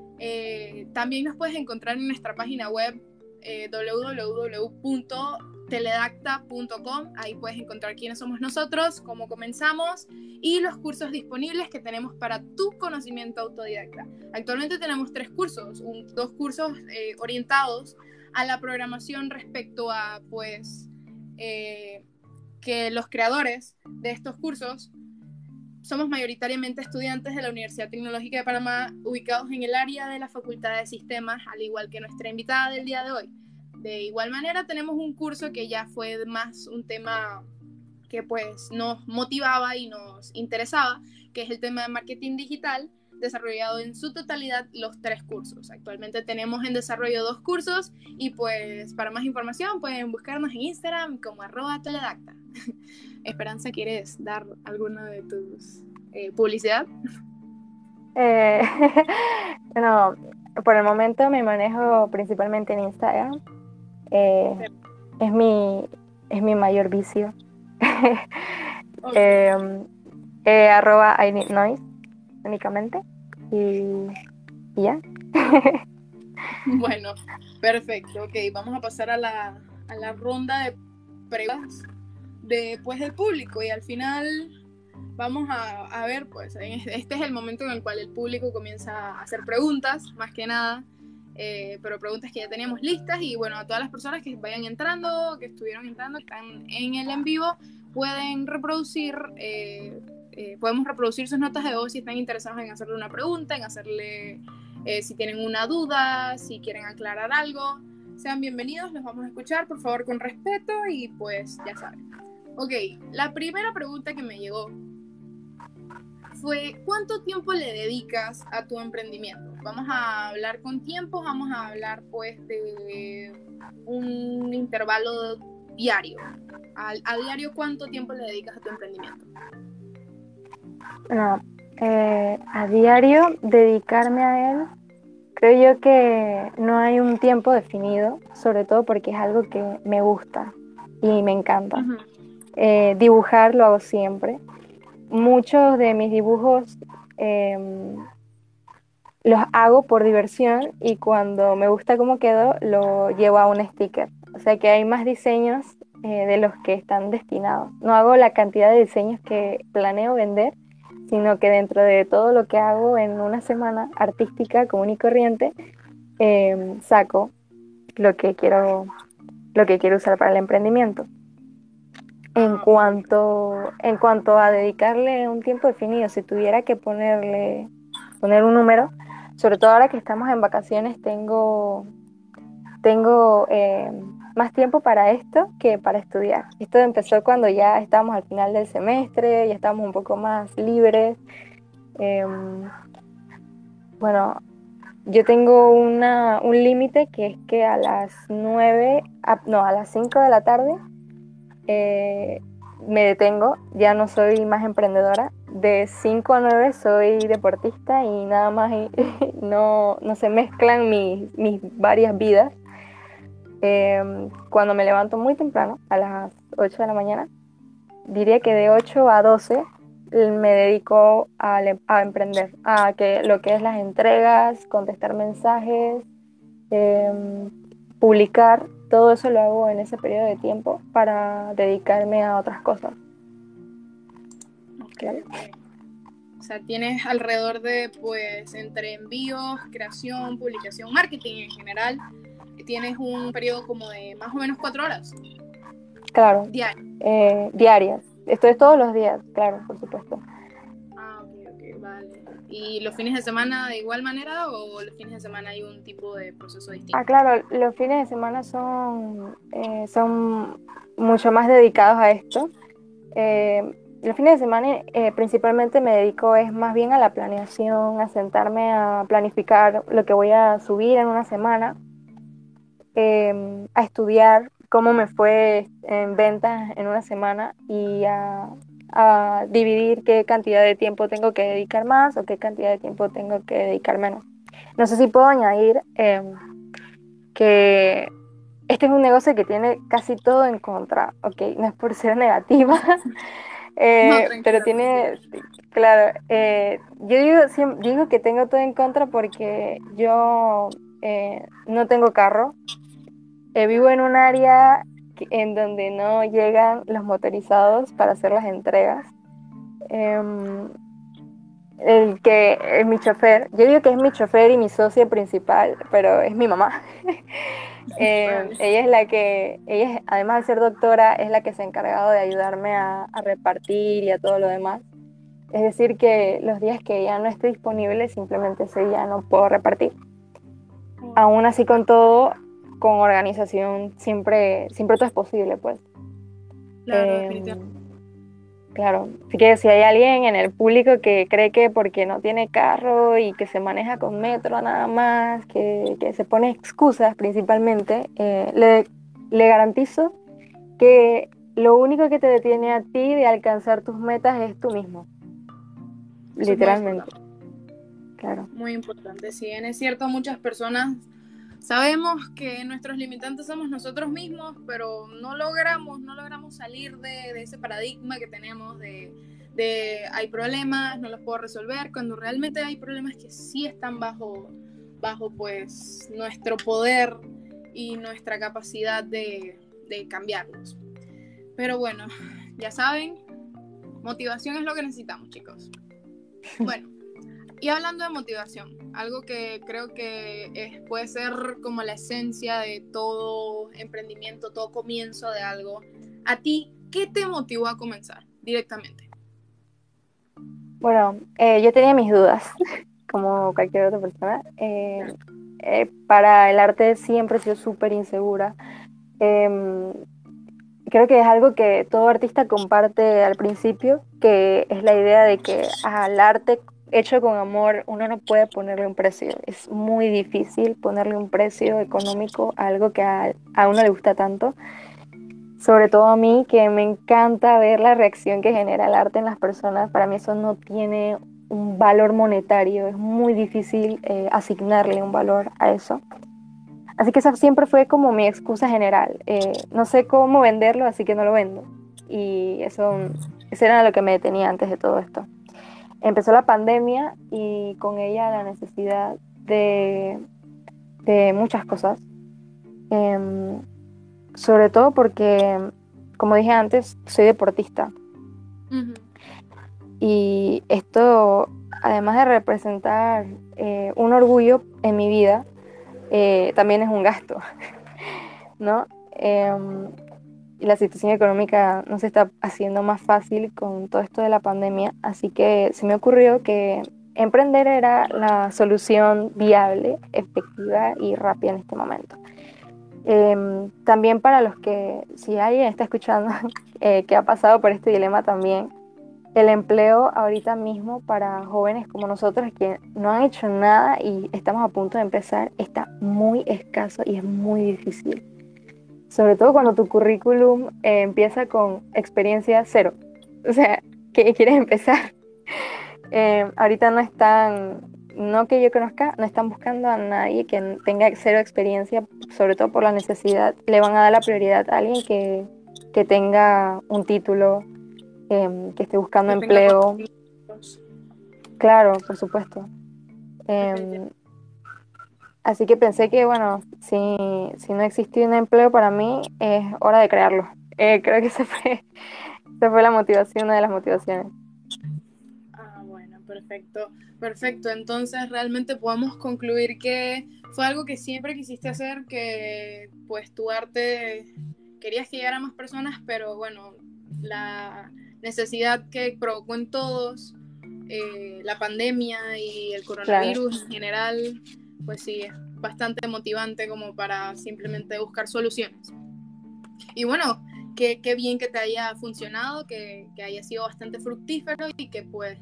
Eh, también nos puedes encontrar en nuestra página web eh, doble u doble u doble u punto teledacta punto com. Ahí puedes encontrar quiénes somos nosotros, cómo comenzamos y los cursos disponibles que tenemos para tu conocimiento autodidacta. Actualmente tenemos tres cursos, un, dos cursos eh, orientados a la programación respecto a pues eh, que los creadores de estos cursos somos mayoritariamente estudiantes de la Universidad Tecnológica de Panamá, ubicados en el área de la Facultad de Sistemas, al igual que nuestra invitada del día de hoy. De igual manera, tenemos un curso que ya fue más un tema que pues nos motivaba y nos interesaba, que es el tema de marketing digital, desarrollado en su totalidad los tres cursos. Actualmente tenemos en desarrollo dos cursos y pues para más información pueden buscarnos en Instagram como arroba teledacta. Esperanza, ¿quieres dar alguna de tus eh, publicidad? Eh, no, por el momento me manejo principalmente en Instagram. Eh, es mi, es mi mayor vicio. Okay. eh, eh, arroba I need noise únicamente y, y ya. Bueno, perfecto. Ok, vamos a pasar a la, a la ronda de preguntas de, pues, del público y al final vamos a, a ver, pues este es el momento en el cual el público comienza a hacer preguntas, más que nada, eh, pero preguntas que ya teníamos listas y bueno, a todas las personas que vayan entrando, que estuvieron entrando, que están en el en vivo, pueden reproducir, eh, eh, podemos reproducir sus notas de voz si están interesados en hacerle una pregunta, en hacerle, eh, si tienen una duda, si quieren aclarar algo, sean bienvenidos, los vamos a escuchar, por favor, con respeto y pues ya saben. Ok, la primera pregunta que me llegó fue, ¿cuánto tiempo le dedicas a tu emprendimiento? Vamos a hablar con tiempo, vamos a hablar pues de un intervalo diario. A, a diario, ¿cuánto tiempo le dedicas a tu emprendimiento? No, eh, a diario dedicarme a él, creo yo que no hay un tiempo definido, sobre todo porque es algo que me gusta y me encanta. Uh-huh. Eh, dibujar lo hago siempre. Muchos de mis dibujos eh, los hago por diversión y cuando me gusta cómo quedó lo llevo a un sticker. O sea que hay más diseños eh, de los que están destinados. No hago la cantidad de diseños que planeo vender, sino que dentro de todo lo que hago en una semana artística común y corriente, eh, saco lo que quiero, lo que quiero usar para el emprendimiento. En cuanto, en cuanto a dedicarle un tiempo definido, si tuviera que ponerle, poner un número, sobre todo ahora que estamos en vacaciones, tengo, tengo eh, más tiempo para esto que para estudiar. Esto empezó cuando ya estábamos al final del semestre, ya estábamos un poco más libres. Eh, bueno, yo tengo una, un límite que es que a las nueve, a, no, a las cinco de la tarde, Eh, me detengo, ya no soy más emprendedora. De cinco a nueve soy deportista y nada más y, no, no se mezclan mis, mis varias vidas. Eh, cuando me levanto muy temprano, a las ocho de la mañana, diría que de ocho a doce me dedico a, a emprender, a que, lo que es las entregas, contestar mensajes, eh, publicar. Todo eso lo hago en ese periodo de tiempo para dedicarme a otras cosas. Okay. O sea, tienes alrededor de, pues, entre envíos, creación, publicación, marketing en general, tienes un periodo como de más o menos cuatro horas. Claro. Diarias. Eh, diarias. Esto es todos los días, claro, por supuesto. Ah, ok, ok, vale. ¿Y los fines de semana de igual manera o los fines de semana hay un tipo de proceso distinto? Ah, claro, los fines de semana son, eh, son mucho más dedicados a esto. Eh, los fines de semana eh, principalmente me dedico es más bien a la planeación, a sentarme a planificar lo que voy a subir en una semana, eh, a estudiar cómo me fue en ventas en una semana y a, a dividir qué cantidad de tiempo tengo que dedicar más o qué cantidad de tiempo tengo que dedicar menos. No sé si puedo añadir eh, que este es un negocio que tiene casi todo en contra, ok, no es por ser negativa, eh, No, pero tiene, claro, eh, yo digo, siem- digo que tengo todo en contra porque yo eh, no tengo carro, eh, vivo en un área que- en donde no llegan los motorizados para hacer las entregas. Em, el que es mi chofer, yo digo que es mi chofer y mi socia principal, pero es mi mamá. Eh, Vale. ella es la que, ella es, además de ser doctora, es la que se ha encargado de ayudarme a, a repartir y a todo lo demás. Es decir, que los días que ella no esté disponible, simplemente ese día no puedo repartir. Aún así, con todo, con organización, siempre, siempre todo es posible, pues. Claro, Eh, definitivamente. claro, así que si hay alguien en el público que cree que porque no tiene carro y que se maneja con metro nada más, que, que se pone excusas principalmente, eh, le, le garantizo que lo único que te detiene a ti de alcanzar tus metas es tú mismo, Eso es muy literalmente, importante. claro. Muy importante. Si bien es cierto, muchas personas sabemos que nuestros limitantes somos nosotros mismos, pero no logramos, no logramos salir de, de ese paradigma que tenemos de, de hay problemas, no los puedo resolver, cuando realmente hay problemas que sí están bajo, bajo pues nuestro poder y nuestra capacidad de, de cambiarlos. Pero bueno, ya saben, motivación es lo que necesitamos, chicos. Bueno, y hablando de motivación, algo que creo que es, puede ser como la esencia de todo emprendimiento, todo comienzo de algo. ¿A ti qué te motivó a comenzar directamente? Bueno, eh, yo tenía mis dudas, como cualquier otra persona. Eh, eh, para el arte siempre he sido súper insegura. Em, Creo que es algo que todo artista comparte al principio, que es la idea de que al arte hecho con amor uno no puede ponerle un precio. Es muy difícil ponerle un precio económico a algo que a, a uno le gusta tanto. Sobre todo a mí, que me encanta ver la reacción que genera el arte en las personas. Para mí eso no tiene un valor monetario. Es muy difícil eh, asignarle un valor a eso. Así que esa siempre fue como mi excusa general. Eh, no sé cómo venderlo, así que no lo vendo. Y eso, eso era lo que me detenía antes de todo esto. Empezó la pandemia y con ella la necesidad de, de muchas cosas. Em, Sobre todo porque, como dije antes, soy deportista. Uh-huh. Y esto, además de representar eh, un orgullo en mi vida, eh, también es un gasto, ¿no? Em, y la situación económica no se está haciendo más fácil con todo esto de la pandemia, así que se me ocurrió que emprender era la solución viable, efectiva y rápida en este momento. Eh, también para los que, si alguien está escuchando eh, que ha pasado por este dilema también, el empleo ahorita mismo para jóvenes como nosotros que no han hecho nada y estamos a punto de empezar está muy escaso y es muy difícil. Sobre todo cuando tu currículum eh, empieza con experiencia cero. O sea, ¿qué quieres empezar? Eh, ahorita no están, no que yo conozca, no están buscando a nadie que tenga cero experiencia, sobre todo por la necesidad. Le van a dar la prioridad a alguien que, que tenga un título, eh, que esté buscando Que tenga empleo. conocimientos. Claro, por supuesto. Eh, así que pensé que, bueno, si, si no existía un empleo para mí, es hora de crearlo. Eh, creo que esa fue, esa fue la motivación, una de las motivaciones. Ah, bueno, perfecto, perfecto. Entonces realmente podemos concluir que fue algo que siempre quisiste hacer, que pues tu arte querías que llegara a más personas, pero bueno, la necesidad que provocó en todos eh, la pandemia y el Claro, coronavirus en general, pues sí, es bastante motivante como para simplemente buscar soluciones. Y bueno, qué, qué bien que te haya funcionado, que, que haya sido bastante fructífero y que pues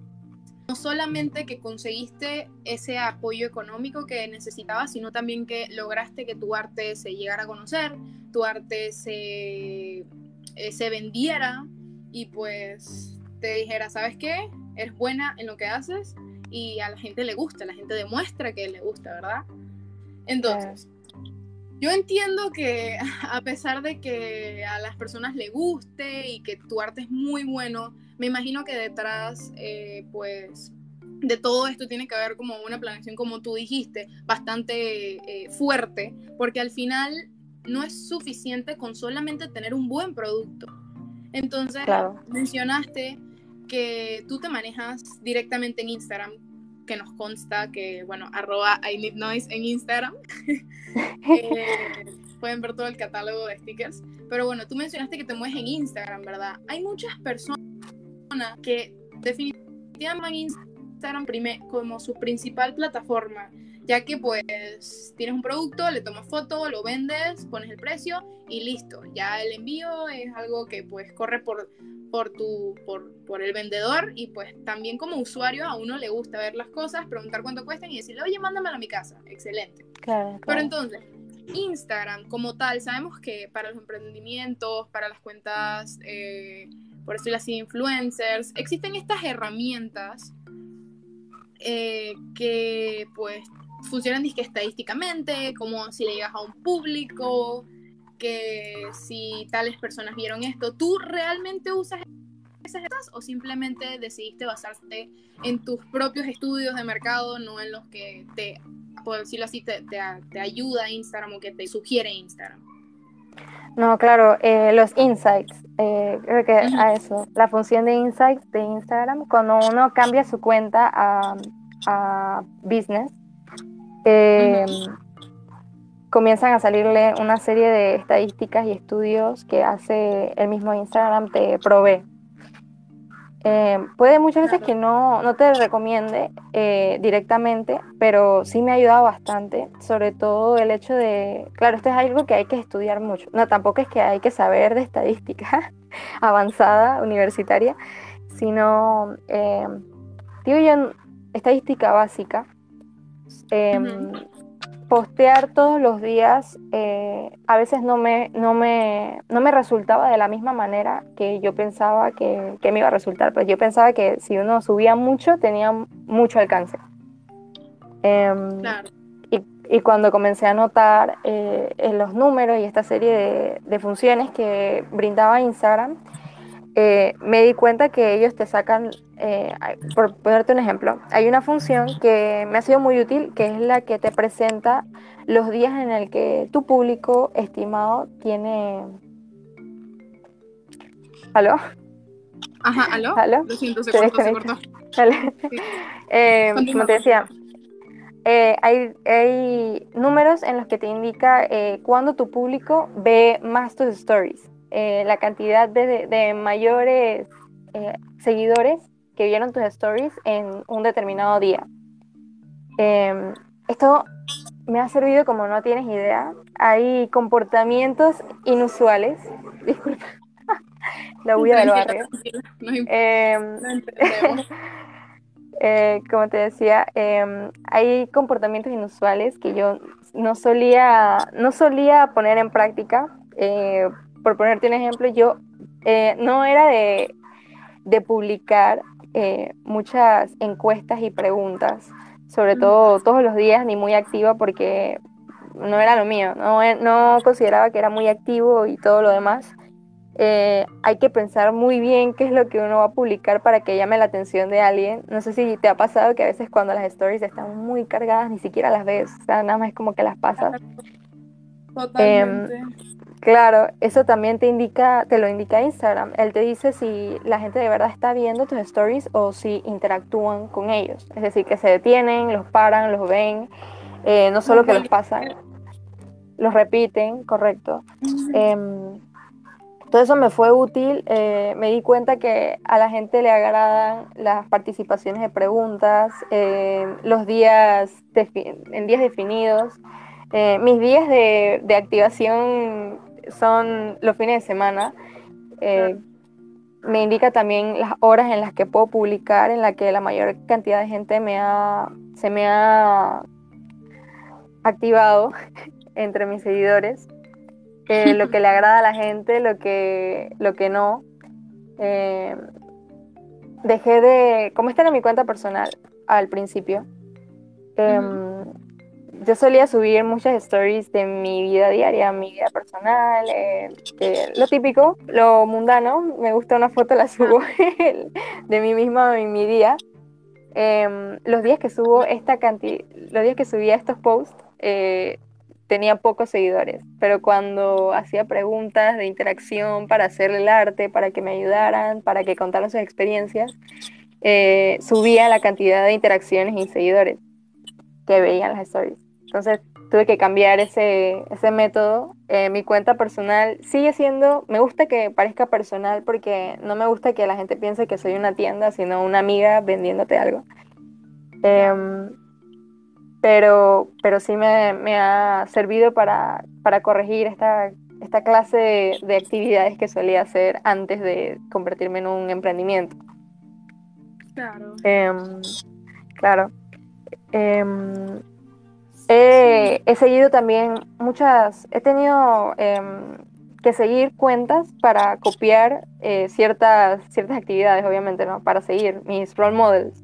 no solamente que conseguiste ese apoyo económico que necesitabas, sino también que lograste que tu arte se llegara a conocer, tu arte se, eh, se vendiera y pues te dijera, ¿sabes qué? Eres buena en lo que haces y a la gente le gusta, la gente demuestra que le gusta, ¿verdad? claro. Entonces, yo entiendo que a pesar de que a las personas le guste y que tu arte es muy bueno, me imagino que detrás, eh, pues, de todo esto tiene que haber como una planeación, como tú dijiste, bastante eh, fuerte, porque al final no es suficiente con solamente tener un buen producto. Entonces, Claro. mencionaste que tú te manejas directamente en Instagram. que nos consta que, bueno, arroba I need noise en Instagram. eh, pueden ver todo el catálogo de stickers. Pero bueno, tú mencionaste que te mueves en Instagram, ¿verdad? Hay muchas personas que definitivamente Instagram prime como su principal plataforma, ya que pues tienes un producto, le tomas foto, lo vendes, pones el precio y listo. Ya el envío es algo que pues corre por, por, tu, por, por el vendedor, y pues también como usuario a uno le gusta ver las cosas, preguntar cuánto cuestan y decirle, oye, mándamelo a mi casa. Excelente. Claro, claro. Pero entonces, Instagram como tal, sabemos que para los emprendimientos, para las cuentas, eh, por decirlo así, influencers, existen estas herramientas eh, que pues funcionan disque estadísticamente, como si le llegas a un público, que si tales personas vieron esto. ¿Tú realmente usas esas herramientas o simplemente decidiste basarte en tus propios estudios de mercado, no en los que te, por decirlo así, te, te, te ayuda Instagram o que te sugiere Instagram? No, claro, eh, los insights, eh, creo que Ujú. a eso, la función de insights de Instagram, cuando uno cambia su cuenta a, a business, eh, Ujú. comienzan a salirle una serie de estadísticas y estudios que hace el mismo Instagram, te provee. Eh, puede muchas veces Claro. que no, no te recomiende eh, directamente, pero sí me ha ayudado bastante, sobre todo el hecho de, claro, esto es algo que hay que estudiar mucho. No, tampoco es que hay que saber de estadística avanzada, universitaria, sino, eh, digo yo, estadística básica. Eh, Ujú. Postear todos los días eh, a veces no me, no, me, no me resultaba de la misma manera que yo pensaba que, que me iba a resultar. Pues yo pensaba que si uno subía mucho tenía mucho alcance. Em, Claro. y, y cuando comencé a notar eh, en los números y esta serie de, de funciones que brindaba Instagram, eh, me di cuenta que ellos te sacan, eh, por ponerte un ejemplo, hay una función que me ha sido muy útil, que es la que te presenta los días en el que tu público estimado tiene... ¿Aló? Ajá, ¿aló? ¿Aló? Lo siento, se Se cortó, se desconectó. cortó. Vale. Sí. Eh, como Continúa, te decía, continúa. eh, hay, hay números en los que te indica eh, cuándo tu público ve más tus stories, eh, la cantidad de, de mayores eh, seguidores que vieron tus stories en un determinado día. Eh, Esto me ha servido como no tienes idea. Hay comportamientos inusuales, disculpa, la bulla del Tranquila, barrio. tranquila. Nos, im- Eh, nos entendemos. eh, como te decía, em, hay comportamientos inusuales que yo no solía, no solía poner en práctica. Eh, por ponerte un ejemplo, yo eh, no era de, de publicar eh, muchas encuestas y preguntas, sobre Ujú. todo todos los días, ni muy activa porque no era lo mío, no, e- no consideraba que era muy activo y todo lo demás. Eh, hay que pensar muy bien qué es lo que uno va a publicar para que llame la atención de alguien. No sé si te ha pasado que a veces cuando las stories están muy cargadas ni siquiera las ves, o sea, nada más es como que las pasas. Em, Totalmente. claro, eso también te indica, te lo indica Instagram. Él te dice si la gente de verdad está viendo tus stories o si interactúan con ellos. Es decir, que se detienen, los paran, los ven, eh, no Como solo que los cuando... pasan, los repiten, correcto. Ujú. Em, Todo eso me fue útil. Eh, me di cuenta que a la gente le agradan las participaciones de preguntas, eh, los días defi- en días definidos. Eh, mis días de, de activación son los fines de semana. Eh, Claro. Me indica también las horas en las que puedo publicar, en las que la mayor cantidad de gente me ha, se me ha activado entre mis seguidores. Eh, lo que le agrada a la gente, lo que, lo que no. Eh, Dejé de, como esta era mi cuenta personal al principio, Ujú. em, yo solía subir muchas stories de mi vida diaria, mi vida personal, eh, que- lo típico, lo mundano. Me gusta una foto, la Ah, subo de mí misma en mi día. Em, los días que subo esta cantidad, los días que subía estos posts, eh, tenía pocos seguidores, pero cuando hacía preguntas de interacción para hacerle el arte, para que me ayudaran, para que contaran sus experiencias, eh, subía la cantidad de interacciones y seguidores que veían las stories. Entonces tuve que cambiar ese, ese método. Eh, mi cuenta personal sigue siendo, me gusta que parezca personal porque no me gusta que la gente piense que soy una tienda, sino una amiga vendiéndote algo. Em, pero, pero sí me, me ha servido para, para corregir esta, esta clase de, de actividades que solía hacer antes de convertirme en un emprendimiento. Claro. Em, claro. Em, he, he seguido también muchas, he tenido em, que seguir cuentas para copiar eh, ciertas, ciertas actividades, obviamente, ¿no? Para seguir mis role models.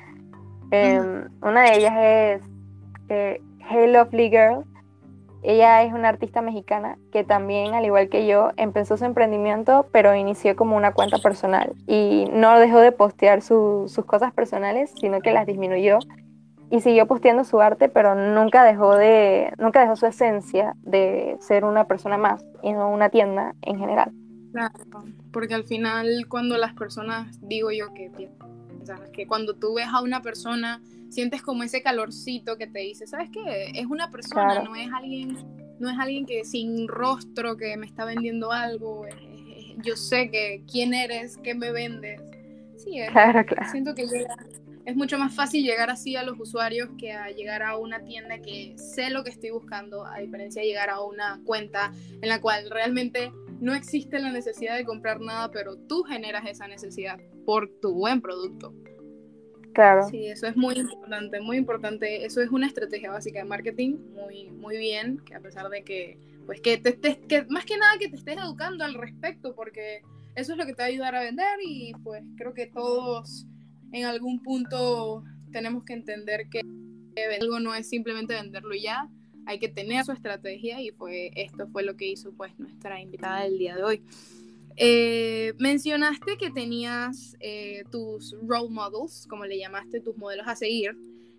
Em, una de ellas es eh, Hey Lovely Girl. Ella es una artista mexicana que también, al igual que yo, empezó su emprendimiento, pero inició como una cuenta personal y no dejó de postear su- sus cosas personales, sino que las disminuyó y siguió posteando su arte, pero nunca dejó de, nunca dejó su esencia de ser una persona más y no una tienda en general. Claro, porque al final cuando las personas, digo yo que piensas, que cuando tú ves a una persona, sientes como ese calorcito que te dice, ¿sabes qué? Es una persona, Claro. no es alguien, no es alguien que sin rostro que me está vendiendo algo, es- es- es- yo sé que quién eres, qué me vendes. Sí, es, Claro, claro. siento que llega, es mucho más fácil llegar así a los usuarios que a llegar a una tienda que sé lo que estoy buscando, a diferencia de llegar a una cuenta en la cual realmente no existe la necesidad de comprar nada, pero tú generas esa necesidad por tu buen producto. Claro. Sí, eso es muy importante, muy importante. Eso es una estrategia básica de marketing, muy, muy bien, que a pesar de que, pues que te estés, que más que nada que te estés educando al respecto, porque eso es lo que te va a ayudar a vender y pues creo que todos en algún punto tenemos que entender que algo no es simplemente venderlo y ya, hay que tener su estrategia y fue esto fue lo que hizo pues nuestra invitada del día de hoy. Eh, mencionaste que tenías eh, tus role models, como le llamaste, tus modelos a seguir,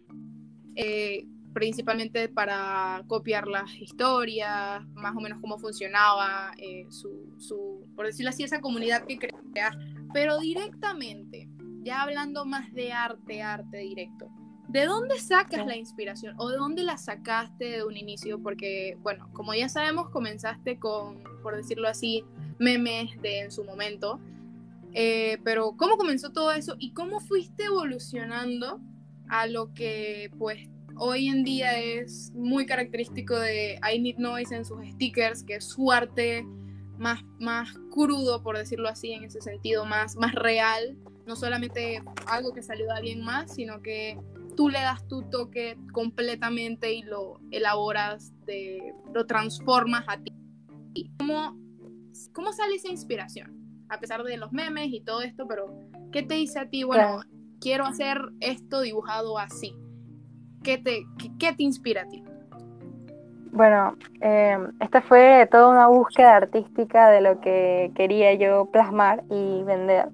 eh, principalmente para copiar las historias, más o menos cómo funcionaba eh, su, su, por decirlo así, esa comunidad que creas, pero directamente, ya hablando más de arte, arte directo. ¿De dónde sacas Sí. la inspiración o de dónde la sacaste de un inicio? Porque, bueno, como ya sabemos, comenzaste con, por decirlo así, memes de en su momento, eh, pero ¿cómo comenzó todo eso y cómo fuiste evolucionando a lo que, pues, hoy en día es muy característico de I Need Noise en sus stickers, que es su arte más, más crudo, por decirlo así, en ese sentido, más, más real, no solamente algo que salió de alguien más, sino que tú le das tu toque completamente y lo elaboras, de, lo transformas a ti. ¿Cómo, ¿Cómo sale esa inspiración? A pesar de los memes y todo esto, pero ¿qué te dice a ti? Bueno, Claro. quiero hacer esto dibujado así. ¿Qué te, qué, qué te inspira a ti? Bueno, eh, esta fue toda una búsqueda artística de lo que quería yo plasmar y vender.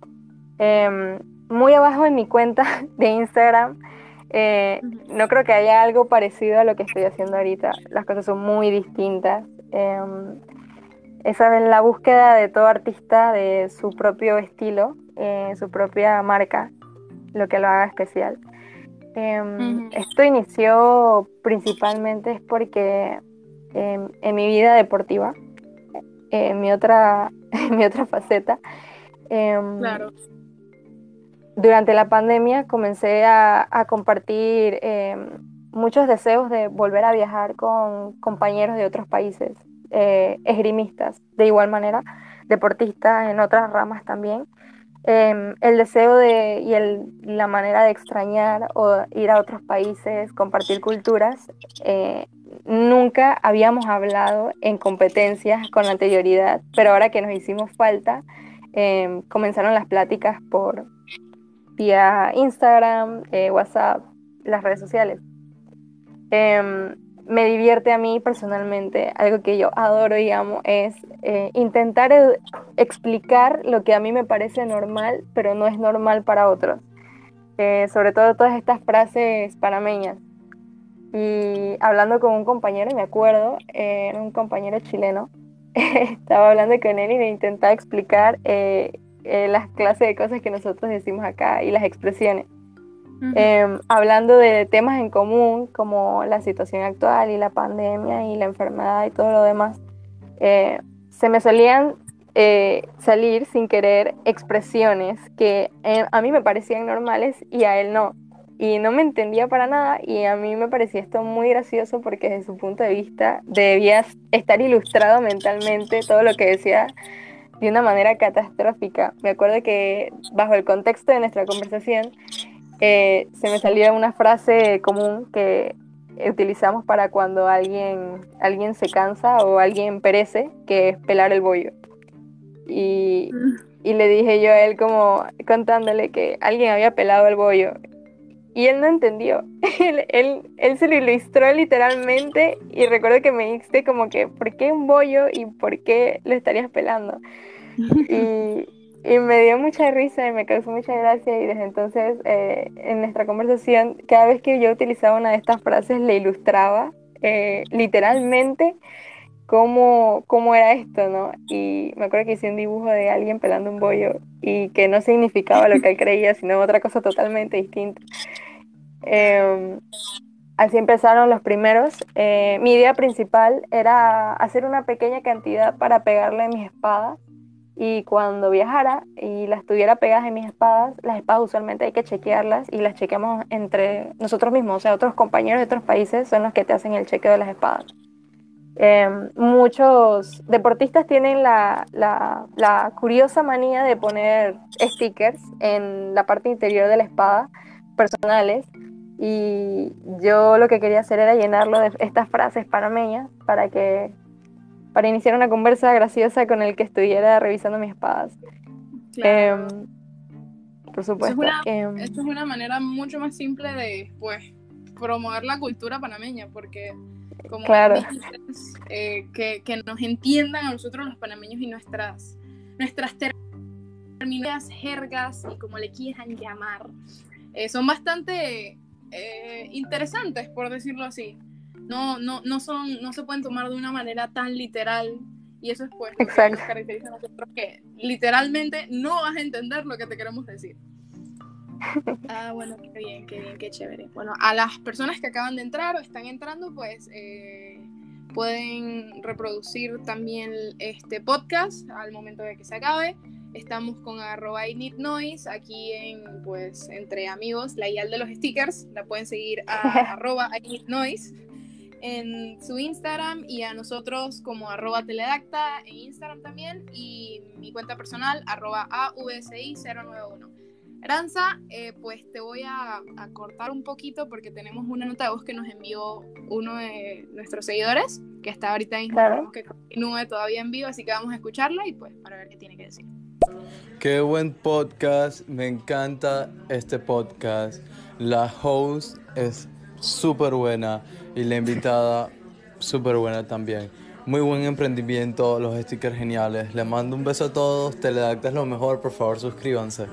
Eh, muy abajo en mi cuenta de Instagram, eh, no creo que haya algo parecido a lo que estoy haciendo ahorita. Las cosas son muy distintas. Eh, esa es la búsqueda de todo artista de su propio estilo, eh, su propia marca, lo que lo haga especial. Eh, Uh-huh. Esto inició principalmente es porque eh, en mi vida deportiva, eh, en mi otra, en mi otra faceta, eh, Claro. durante la pandemia comencé a, a compartir eh, muchos deseos de volver a viajar con compañeros de otros países, eh, esgrimistas, de igual manera, deportistas en otras ramas también. Eh, el deseo de, y el, la manera de extrañar o ir a otros países, compartir culturas, eh, nunca habíamos hablado en competencias con anterioridad, pero ahora que nos hicimos falta, eh, comenzaron las pláticas por vía Instagram, eh, WhatsApp, las redes sociales. Eh, me divierte a mí personalmente, algo que yo adoro y amo, es eh, intentar ed- explicar lo que a mí me parece normal, pero no es normal para otros. Eh, sobre todo todas estas frases panameñas. Y hablando con un compañero, me acuerdo, eh, era un compañero chileno, estaba hablando con él y le intentaba explicar eh, eh, las clases de cosas que nosotros decimos acá y las expresiones. Ujú. Eh, hablando de temas en común como la situación actual y la pandemia y la enfermedad y todo lo demás, eh, se me solían eh, salir sin querer expresiones que eh, a mí me parecían normales y a él no. Y no me entendía para nada y a mí me parecía esto muy gracioso porque desde su punto de vista debía estar ilustrado mentalmente todo lo que decía de una manera catastrófica. Me acuerdo que bajo el contexto de nuestra conversación eh, se me salía una frase común que utilizamos para cuando alguien, alguien se cansa o alguien perece, que es pelar el bollo. Y, y le dije yo a él como contándole que alguien había pelado el bollo. Y él no entendió. Él, él, él se lo ilustró literalmente y recuerdo que me dijiste como que, ¿por qué un bollo y por qué lo estarías pelando? Y, y me dio mucha risa y me causó mucha gracia y desde entonces eh, en nuestra conversación, cada vez que yo utilizaba una de estas frases, le ilustraba eh, literalmente cómo, cómo era esto, ¿no? Y me acuerdo que hice un dibujo de alguien pelando un bollo y que no significaba lo que él creía, sino otra cosa totalmente distinta. Eh, Así empezaron los primeros. Eh, mi idea principal era hacer una pequeña cantidad para pegarle a mis espadas y cuando viajara y las tuviera pegadas en mis espadas, las espadas usualmente hay que chequearlas y las chequeamos entre nosotros mismos, o sea, otros compañeros de otros países son los que te hacen el chequeo de las espadas. Eh, muchos deportistas tienen la, la, la curiosa manía de poner stickers en la parte interior de la espada, personales, y yo lo que quería hacer era llenarlo de estas frases panameñas para que para iniciar una conversa graciosa con el que estuviera revisando mis espadas. Claro. Eh, por Eso es supuesto. una, Eh, esto es una manera mucho más simple de, pues, promover la cultura panameña, porque, como claro, dijiste, eh, que, que nos entiendan a nosotros los panameños y nuestras, nuestras terminologías, jergas y como le quieran llamar, eh, son bastante eh, interesantes, por decirlo así. No, no, no, son, no se pueden tomar de una manera tan literal. Y eso es pues lo que exacto. nos caracteriza a nosotros, que literalmente no vas a entender lo que te queremos decir. Ah, bueno, qué bien, qué bien, qué chévere. Bueno, a las personas que acaban de entrar o están entrando, pues eh, pueden reproducir también este podcast al momento de que se acabe. Estamos con arroba I need noise aquí en, pues, entre amigos, la I A L de los stickers. La pueden seguir a arroba I need noise en su Instagram y a nosotros como arroba teledacta en Instagram también y mi cuenta personal arroba A V S I cero nueve uno. Aranza, eh, pues te voy a, a cortar un poquito porque tenemos una nota de voz que nos envió uno de nuestros seguidores que está ahorita mismo, Claro. queremos que continúe todavía en vivo, así que vamos a escucharla y pues para ver qué tiene que decir. Qué buen podcast, me encanta este podcast. La host es súper buena y la invitada súper buena también. Muy buen emprendimiento, los stickers geniales. Les mando un beso a todos, Teledacta es lo mejor, por favor suscríbanse.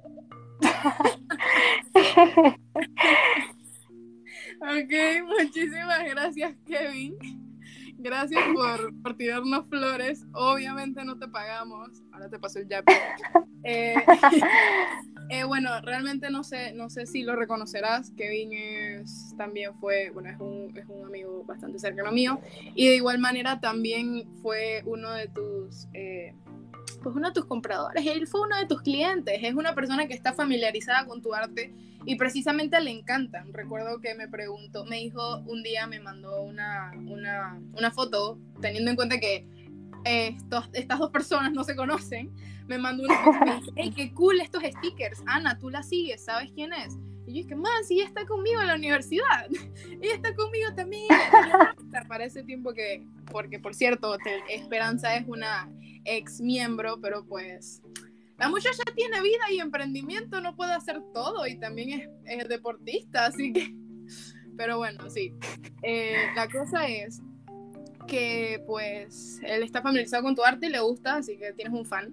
Ok, muchísimas gracias, Kevin. Gracias por, por tirarnos flores. Obviamente no te pagamos. Ahora te paso el yape. Eh, eh, bueno, realmente no sé, no sé si lo reconocerás. Kevin es, también fue, bueno, es un, es un amigo bastante cercano mío. Y de igual manera también fue uno de tus... Eh, pues uno de tus compradores, él fue uno de tus clientes, es una persona que está familiarizada con tu arte y precisamente le encantan. Recuerdo que me preguntó, me dijo un día, me mandó una, una, una foto, teniendo en cuenta que eh, estos, estas dos personas no se conocen, me mandó una foto y me dijo, hey, qué cool estos stickers, Ana, tú la sigues, ¿sabes quién es? Y yo dije, man, si ella está conmigo en la universidad, ella está conmigo también para ese tiempo que, porque por cierto, te, Esperanza es una ex miembro, pero pues la muchacha tiene vida y emprendimiento, no puede hacer todo y también es, es deportista, así que, pero bueno, sí. Eh, la cosa es que pues él está familiarizado con tu arte y le gusta, así que tienes un fan.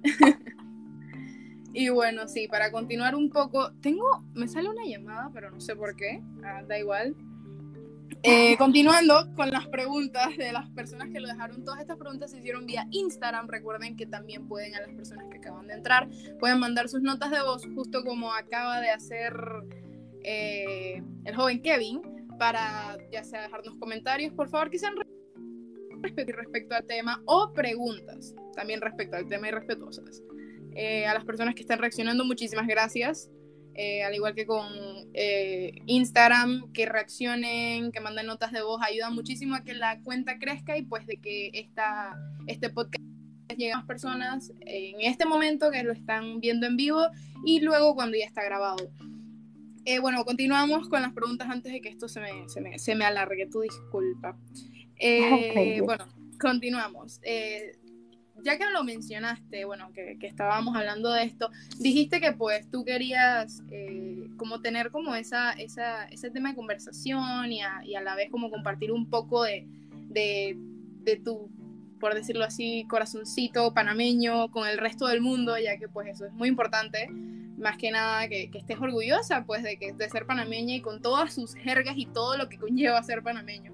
Y bueno, sí, para continuar un poco, tengo, me sale una llamada, pero no sé por qué, ah, da igual. Eh, continuando con las preguntas de las personas que lo dejaron, todas estas preguntas se hicieron vía Instagram. Recuerden que también pueden, a las personas que acaban de entrar, pueden mandar sus notas de voz, justo como acaba de hacer eh, el joven Kevin, para ya sea dejarnos comentarios, por favor, que sean respecto, respecto al tema, o preguntas también respecto al tema y respetuosas. Eh, a las personas que están reaccionando, muchísimas gracias. Eh, al igual que con eh, Instagram, que reaccionen, que manden notas de voz, ayuda muchísimo a que la cuenta crezca y pues de que esta, este podcast llegue a más personas en este momento que lo están viendo en vivo y luego cuando ya está grabado. Eh, bueno, continuamos con las preguntas antes de que esto se me, se me, se me alargue, tu disculpa. Eh, bueno, continuamos. Eh, Ya que lo mencionaste, bueno, que, que estábamos hablando de esto, dijiste que pues tú querías eh, como tener como esa, esa, ese tema de conversación y a, y a la vez como compartir un poco de, de, de tu, por decirlo así, corazoncito panameño con el resto del mundo, ya que pues eso es muy importante, más que nada que, que estés orgullosa pues de, que, de ser panameña y con todas sus jergas y todo lo que conlleva ser panameño.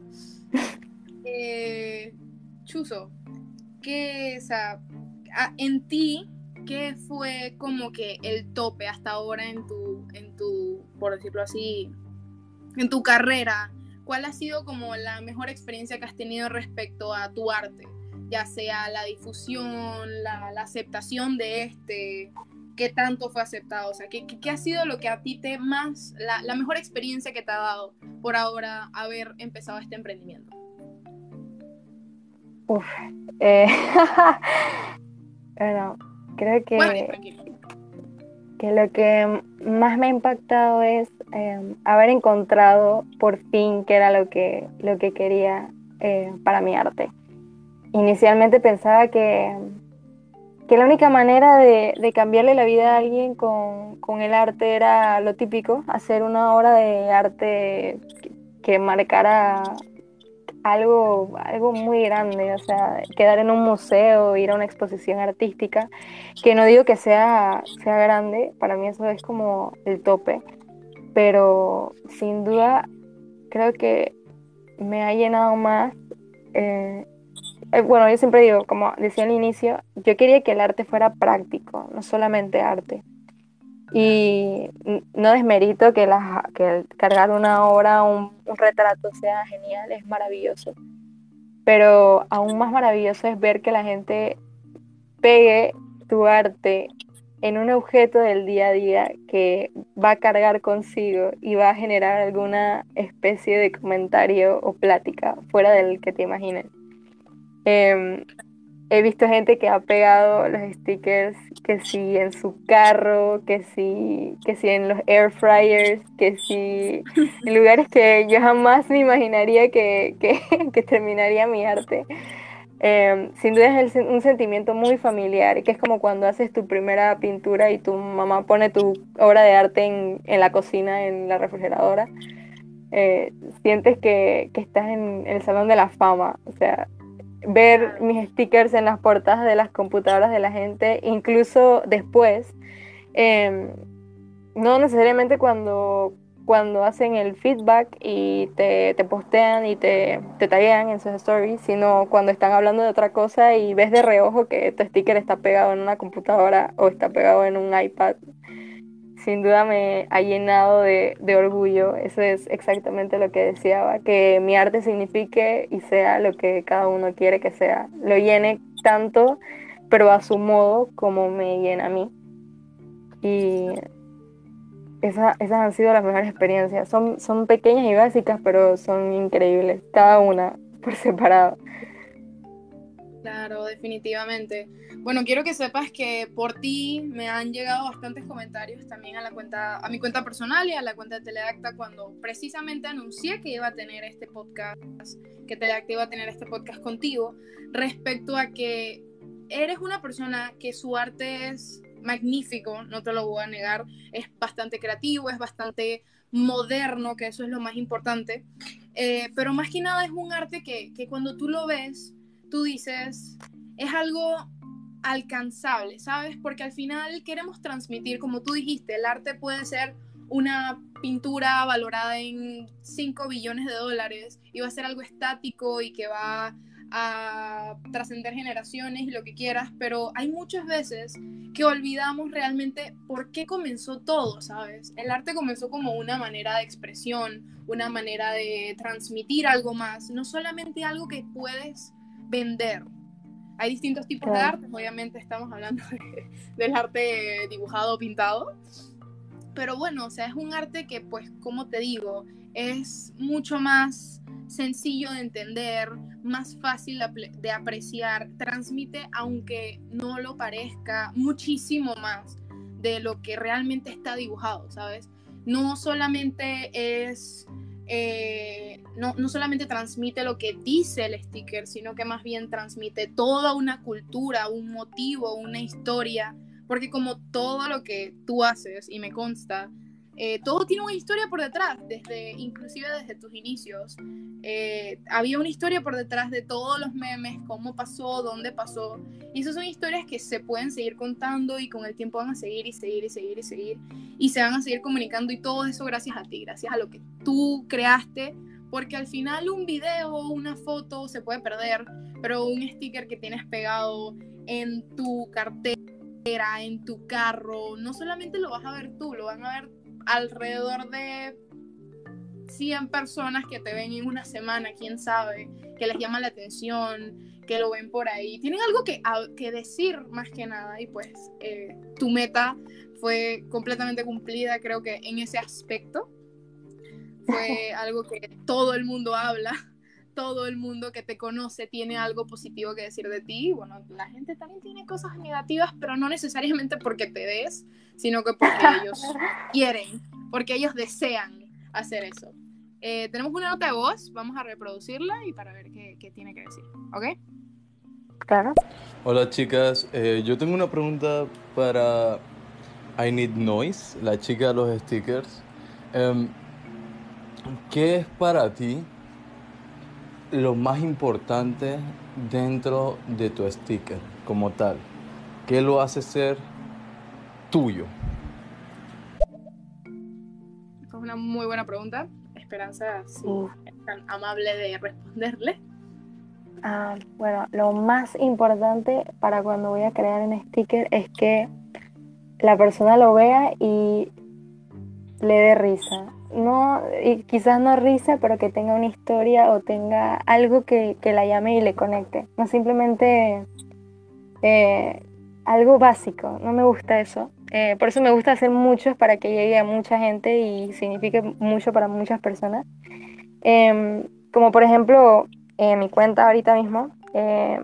Eh, Chuzo, que, o sea, en ti, ¿qué fue como que el tope hasta ahora en tu, en tu, por decirlo así, en tu carrera? ¿Cuál ha sido como la mejor experiencia que has tenido respecto a tu arte? Ya sea la difusión, la, la aceptación de este, ¿qué tanto fue aceptado? O sea, ¿qué, qué ha sido lo que a ti te más, la, la mejor experiencia que te ha dado por ahora haber empezado este emprendimiento? Uf, eh, bueno, creo que, Bueno, tranquilo. que lo que más me ha impactado es eh, haber encontrado por fin qué era lo que, lo que quería eh, para mi arte. Inicialmente pensaba que, que la única manera de, de cambiarle la vida a alguien con, con el arte era lo típico, hacer una obra de arte que, que marcara algo, algo muy grande, o sea, quedar en un museo, ir a una exposición artística, que no digo que sea, sea grande, para mí eso es como el tope, pero sin duda creo que me ha llenado más. Eh, eh, bueno, yo siempre digo, como decía al inicio, yo quería que el arte fuera práctico, no solamente arte. Y n- no desmerito que, la, que el cargar una obra, un, un retrato sea genial, es maravilloso, pero aún más maravilloso es ver que la gente pegue tu arte en un objeto del día a día que va a cargar consigo y va a generar alguna especie de comentario o plática fuera del que te imagines. Em, He visto gente que ha pegado los stickers, que sí en su carro, que sí, que sí en los air fryers, que sí en lugares que yo jamás me imaginaría que, que, que terminaría mi arte. Eh, sin duda es el, un sentimiento muy familiar, que es como cuando haces tu primera pintura y tu mamá pone tu obra de arte en, en la cocina, en la refrigeradora. Eh, sientes que, que estás en el Salón de la Fama, o sea, ver mis stickers en las portadas de las computadoras de la gente, incluso después, eh, no necesariamente cuando, cuando hacen el feedback y te, te postean y te, te taguean en sus stories, sino cuando están hablando de otra cosa y ves de reojo que tu sticker está pegado en una computadora o está pegado en un iPad. Sin duda me ha llenado de, de orgullo. Eso es exactamente lo que deseaba, que mi arte signifique y sea lo que cada uno quiere que sea. Lo llene tanto, pero a su modo, como me llena a mí. Y esa, esas han sido las mejores experiencias. Son, son pequeñas y básicas, pero son increíbles, cada una por separado. Claro, definitivamente. Bueno, quiero que sepas que por ti me han llegado bastantes comentarios también a la cuenta, a mi cuenta personal y a la cuenta de Teledacta cuando precisamente anuncié que iba a tener este podcast, que Teledacta iba a tener este podcast contigo, respecto a que eres una persona que su arte es magnífico, no te lo voy a negar, es bastante creativo, es bastante moderno, que eso es lo más importante, eh, pero más que nada es un arte que, que cuando tú lo ves, tú dices, es algo alcanzable, ¿sabes? Porque al final queremos transmitir, como tú dijiste, el arte puede ser una pintura valorada en cinco billones de dólares y va a ser algo estático y que va a trascender generaciones y lo que quieras, pero hay muchas veces que olvidamos realmente por qué comenzó todo, ¿sabes? El arte comenzó como una manera de expresión, una manera de transmitir algo más, no solamente algo que puedes vender. Hay distintos tipos de arte, obviamente estamos hablando de, del arte dibujado o pintado, pero bueno, o sea, es un arte que, pues, como te digo, es mucho más sencillo de entender, más fácil de apreciar, transmite, aunque no lo parezca, muchísimo más de lo que realmente está dibujado, ¿sabes? No solamente es, eh, no, no solamente transmite lo que dice el sticker, sino que más bien transmite toda una cultura, un motivo, una historia, porque como todo lo que tú haces, y me consta, Eh, todo tiene una historia por detrás, desde, inclusive desde tus inicios. Eh, había una historia por detrás de todos los memes, cómo pasó, dónde pasó. Y esas son historias que se pueden seguir contando y con el tiempo van a seguir y seguir y seguir y seguir. Y se van a seguir comunicando y todo eso gracias a ti, gracias a lo que tú creaste. Porque al final un video, una foto se puede perder, pero un sticker que tienes pegado en tu cartera, en tu carro, no solamente lo vas a ver tú, lo van a ver alrededor de cien personas que te ven en una semana, quién sabe, que les llama la atención, que lo ven por ahí, tienen algo que, que decir más que nada, y pues eh, tu meta fue completamente cumplida, creo que en ese aspecto fue algo que todo el mundo habla, todo el mundo que te conoce tiene algo positivo que decir de ti. Bueno, la gente también tiene cosas negativas, pero no necesariamente porque te des, sino que porque ellos quieren, porque ellos desean hacer eso. Eh, tenemos una nota de voz, vamos a reproducirla y para ver qué, qué tiene que decir, ¿ok? Claro. Hola chicas, eh, yo tengo una pregunta para I Need Noise, la chica de los stickers. Um, ¿Qué es para ti lo más importante dentro de tu sticker como tal? ¿Qué lo hace ser tuyo? Es una muy buena pregunta. Esperanza, si es tan amable de responderle. Ah, bueno, lo más importante para cuando voy a crear un sticker es que la persona lo vea y le dé risa. No, y quizás no risa, pero que tenga una historia o tenga algo que, que la llame y le conecte. No simplemente eh, algo básico. No me gusta eso. Eh, por eso me gusta hacer muchos para que llegue a mucha gente y signifique mucho para muchas personas. Eh, como por ejemplo, en mi cuenta ahorita mismo, eh,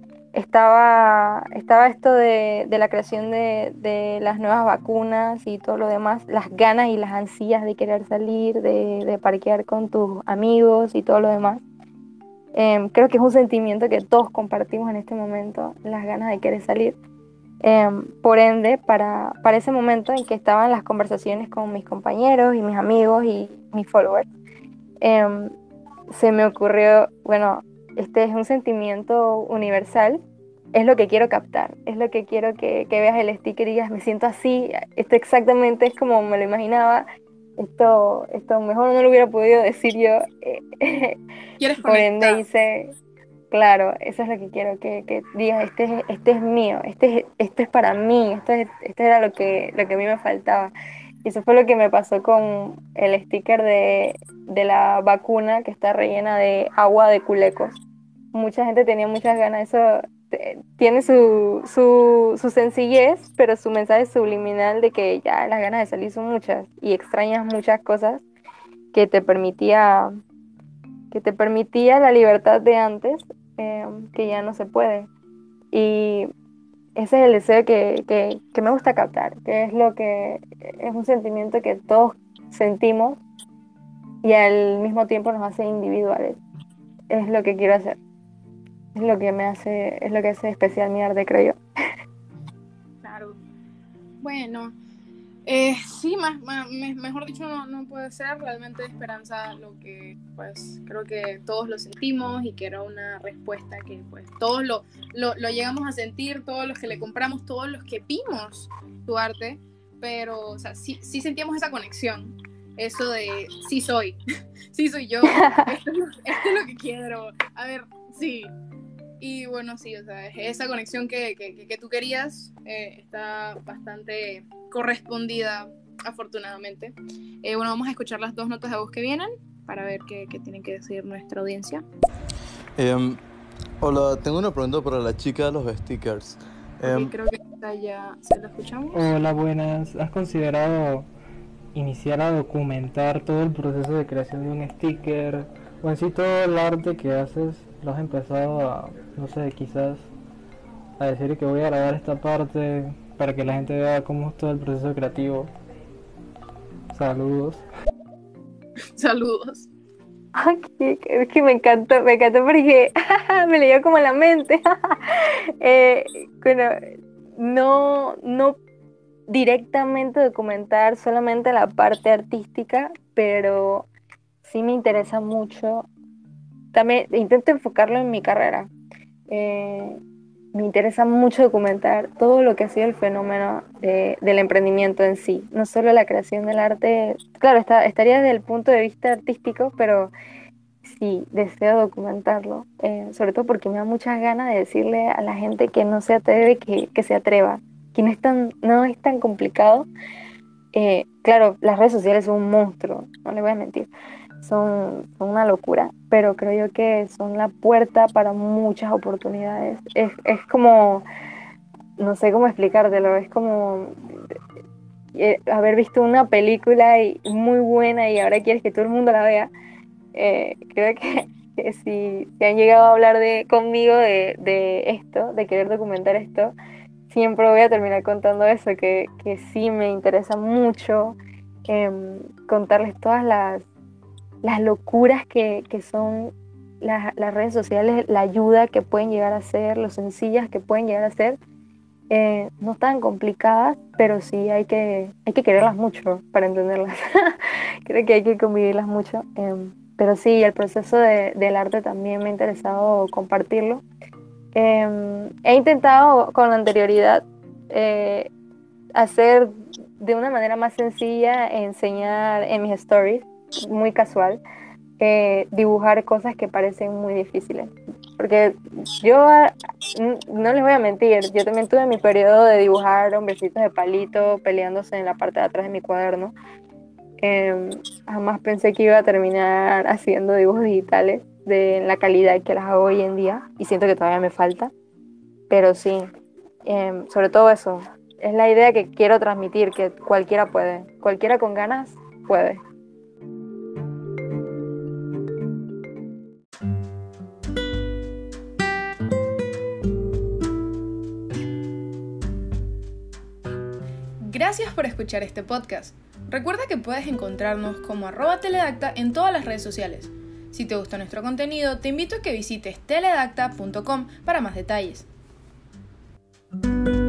estaba, estaba esto de, de la creación de, de las nuevas vacunas y todo lo demás, las ganas y las ansias de querer salir, de, de parquear con tus amigos y todo lo demás. Eh, creo que es un sentimiento que todos compartimos en este momento, las ganas de querer salir. Eh, por ende, para, para ese momento en que estaban las conversaciones con mis compañeros y mis amigos y mis followers, eh, se me ocurrió, bueno, este es un sentimiento universal, es lo que quiero captar, es lo que quiero que, que veas el sticker y digas, me siento así, esto exactamente es como me lo imaginaba, esto, esto mejor no lo hubiera podido decir yo. ¿Quieres Por ende conectar? hice, claro, eso es lo que quiero, que, que digas, este es, este es mío, este es, esto es para mí, esto, es, esto era lo que, lo que a mí me faltaba. Y eso fue lo que me pasó con el sticker de, de la vacuna que está rellena de agua de culecos. Mucha gente tenía muchas ganas, eso eh, tiene su, su, su sencillez, pero su mensaje subliminal de que ya las ganas de salir son muchas y extrañas muchas cosas que te permitía, que te permitía la libertad de antes, eh, que ya no se puede. Y ese es el deseo que, que, que me gusta captar, que es lo que es un sentimiento que todos sentimos y al mismo tiempo nos hace individuales. Es lo que quiero hacer. Es lo que me hace, es lo que hace especial mi arte, creo yo. Claro. Bueno, eh, sí, más, más, mejor dicho no, no puede ser. Realmente Esperanza lo que pues creo que todos lo sentimos y que era una respuesta que pues todos lo, lo, lo llegamos a sentir, todos los que le compramos, todos los que vimos tu arte, pero o sea, sí, sí sentíamos esa conexión. eso de sí soy, sí soy yo, esto es, lo, esto es lo que quiero, a ver, sí. Y bueno, sí, o sea, esa conexión que, que, que tú querías eh, está bastante correspondida, afortunadamente. Eh, bueno, vamos a escuchar las dos notas de voz que vienen para ver qué, qué tienen que decir nuestra audiencia. Em, hola, tengo una pregunta para la chica de los stickers. Em, Okay, creo que esta ya se la escuchamos. Hola, buenas. ¿Has considerado iniciar a documentar todo el proceso de creación de un sticker? O en sí todo el arte que haces, lo has empezado a, no sé, quizás a decir que voy a grabar esta parte para que la gente vea cómo es todo el proceso creativo. Saludos. Saludos. Ay, que- es que me encantó, me encantó porque me leyó como la mente. Eh, bueno, no, no directamente documentar solamente la parte artística, pero sí me interesa mucho. También intento enfocarlo en mi carrera. Eh, Me interesa mucho documentar todo lo que ha sido el fenómeno de- del emprendimiento en sí, no solo la creación del arte. Claro, está, estaría desde el punto de vista artístico, pero sí, deseo documentarlo, eh, sobre todo porque me da muchas ganas de decirle a la gente que no se atreve, que, que se atreva, que no es tan, no es tan complicado. Eh, claro, las redes sociales son un monstruo, no le voy a mentir, son, son una locura, pero creo yo que son la puerta para muchas oportunidades. Es, es como, no sé cómo explicártelo, es como eh, haber visto una película y muy buena y ahora quieres que todo el mundo la vea. Eh, creo que, que si, si han llegado a hablar de, conmigo de, de esto, de querer documentar esto, siempre voy a terminar contando eso, que, que sí me interesa mucho em, contarles todas las, las locuras que, que son las, las redes sociales, la ayuda que pueden llegar a ser, lo sencillas que pueden llegar a ser. Eh, no tan complicadas, pero sí hay que, hay que quererlas mucho para entenderlas. Creo que hay que convivirlas mucho. em, pero sí, el proceso de- del arte también me ha interesado compartirlo. Em, he intentado con anterioridad eh, hacer de una manera más sencilla, enseñar en mis stories, muy casual, eh, dibujar cosas que parecen muy difíciles. Porque yo, ah, n- no les voy a mentir, yo también tuve mi periodo de dibujar hombrecitos de palito peleándose en la parte de atrás de mi cuaderno. Em, Jamás pensé que iba a terminar haciendo dibujos digitales de la calidad que las hago hoy en día y siento que todavía me falta, pero sí, em, sobre todo eso, es la idea que quiero transmitir, que cualquiera puede, cualquiera con ganas puede. Gracias por escuchar este podcast. Recuerda que puedes encontrarnos como arroba teledacta en todas las redes sociales. Si te gusta nuestro contenido, te invito a que visites teledacta punto com para más detalles.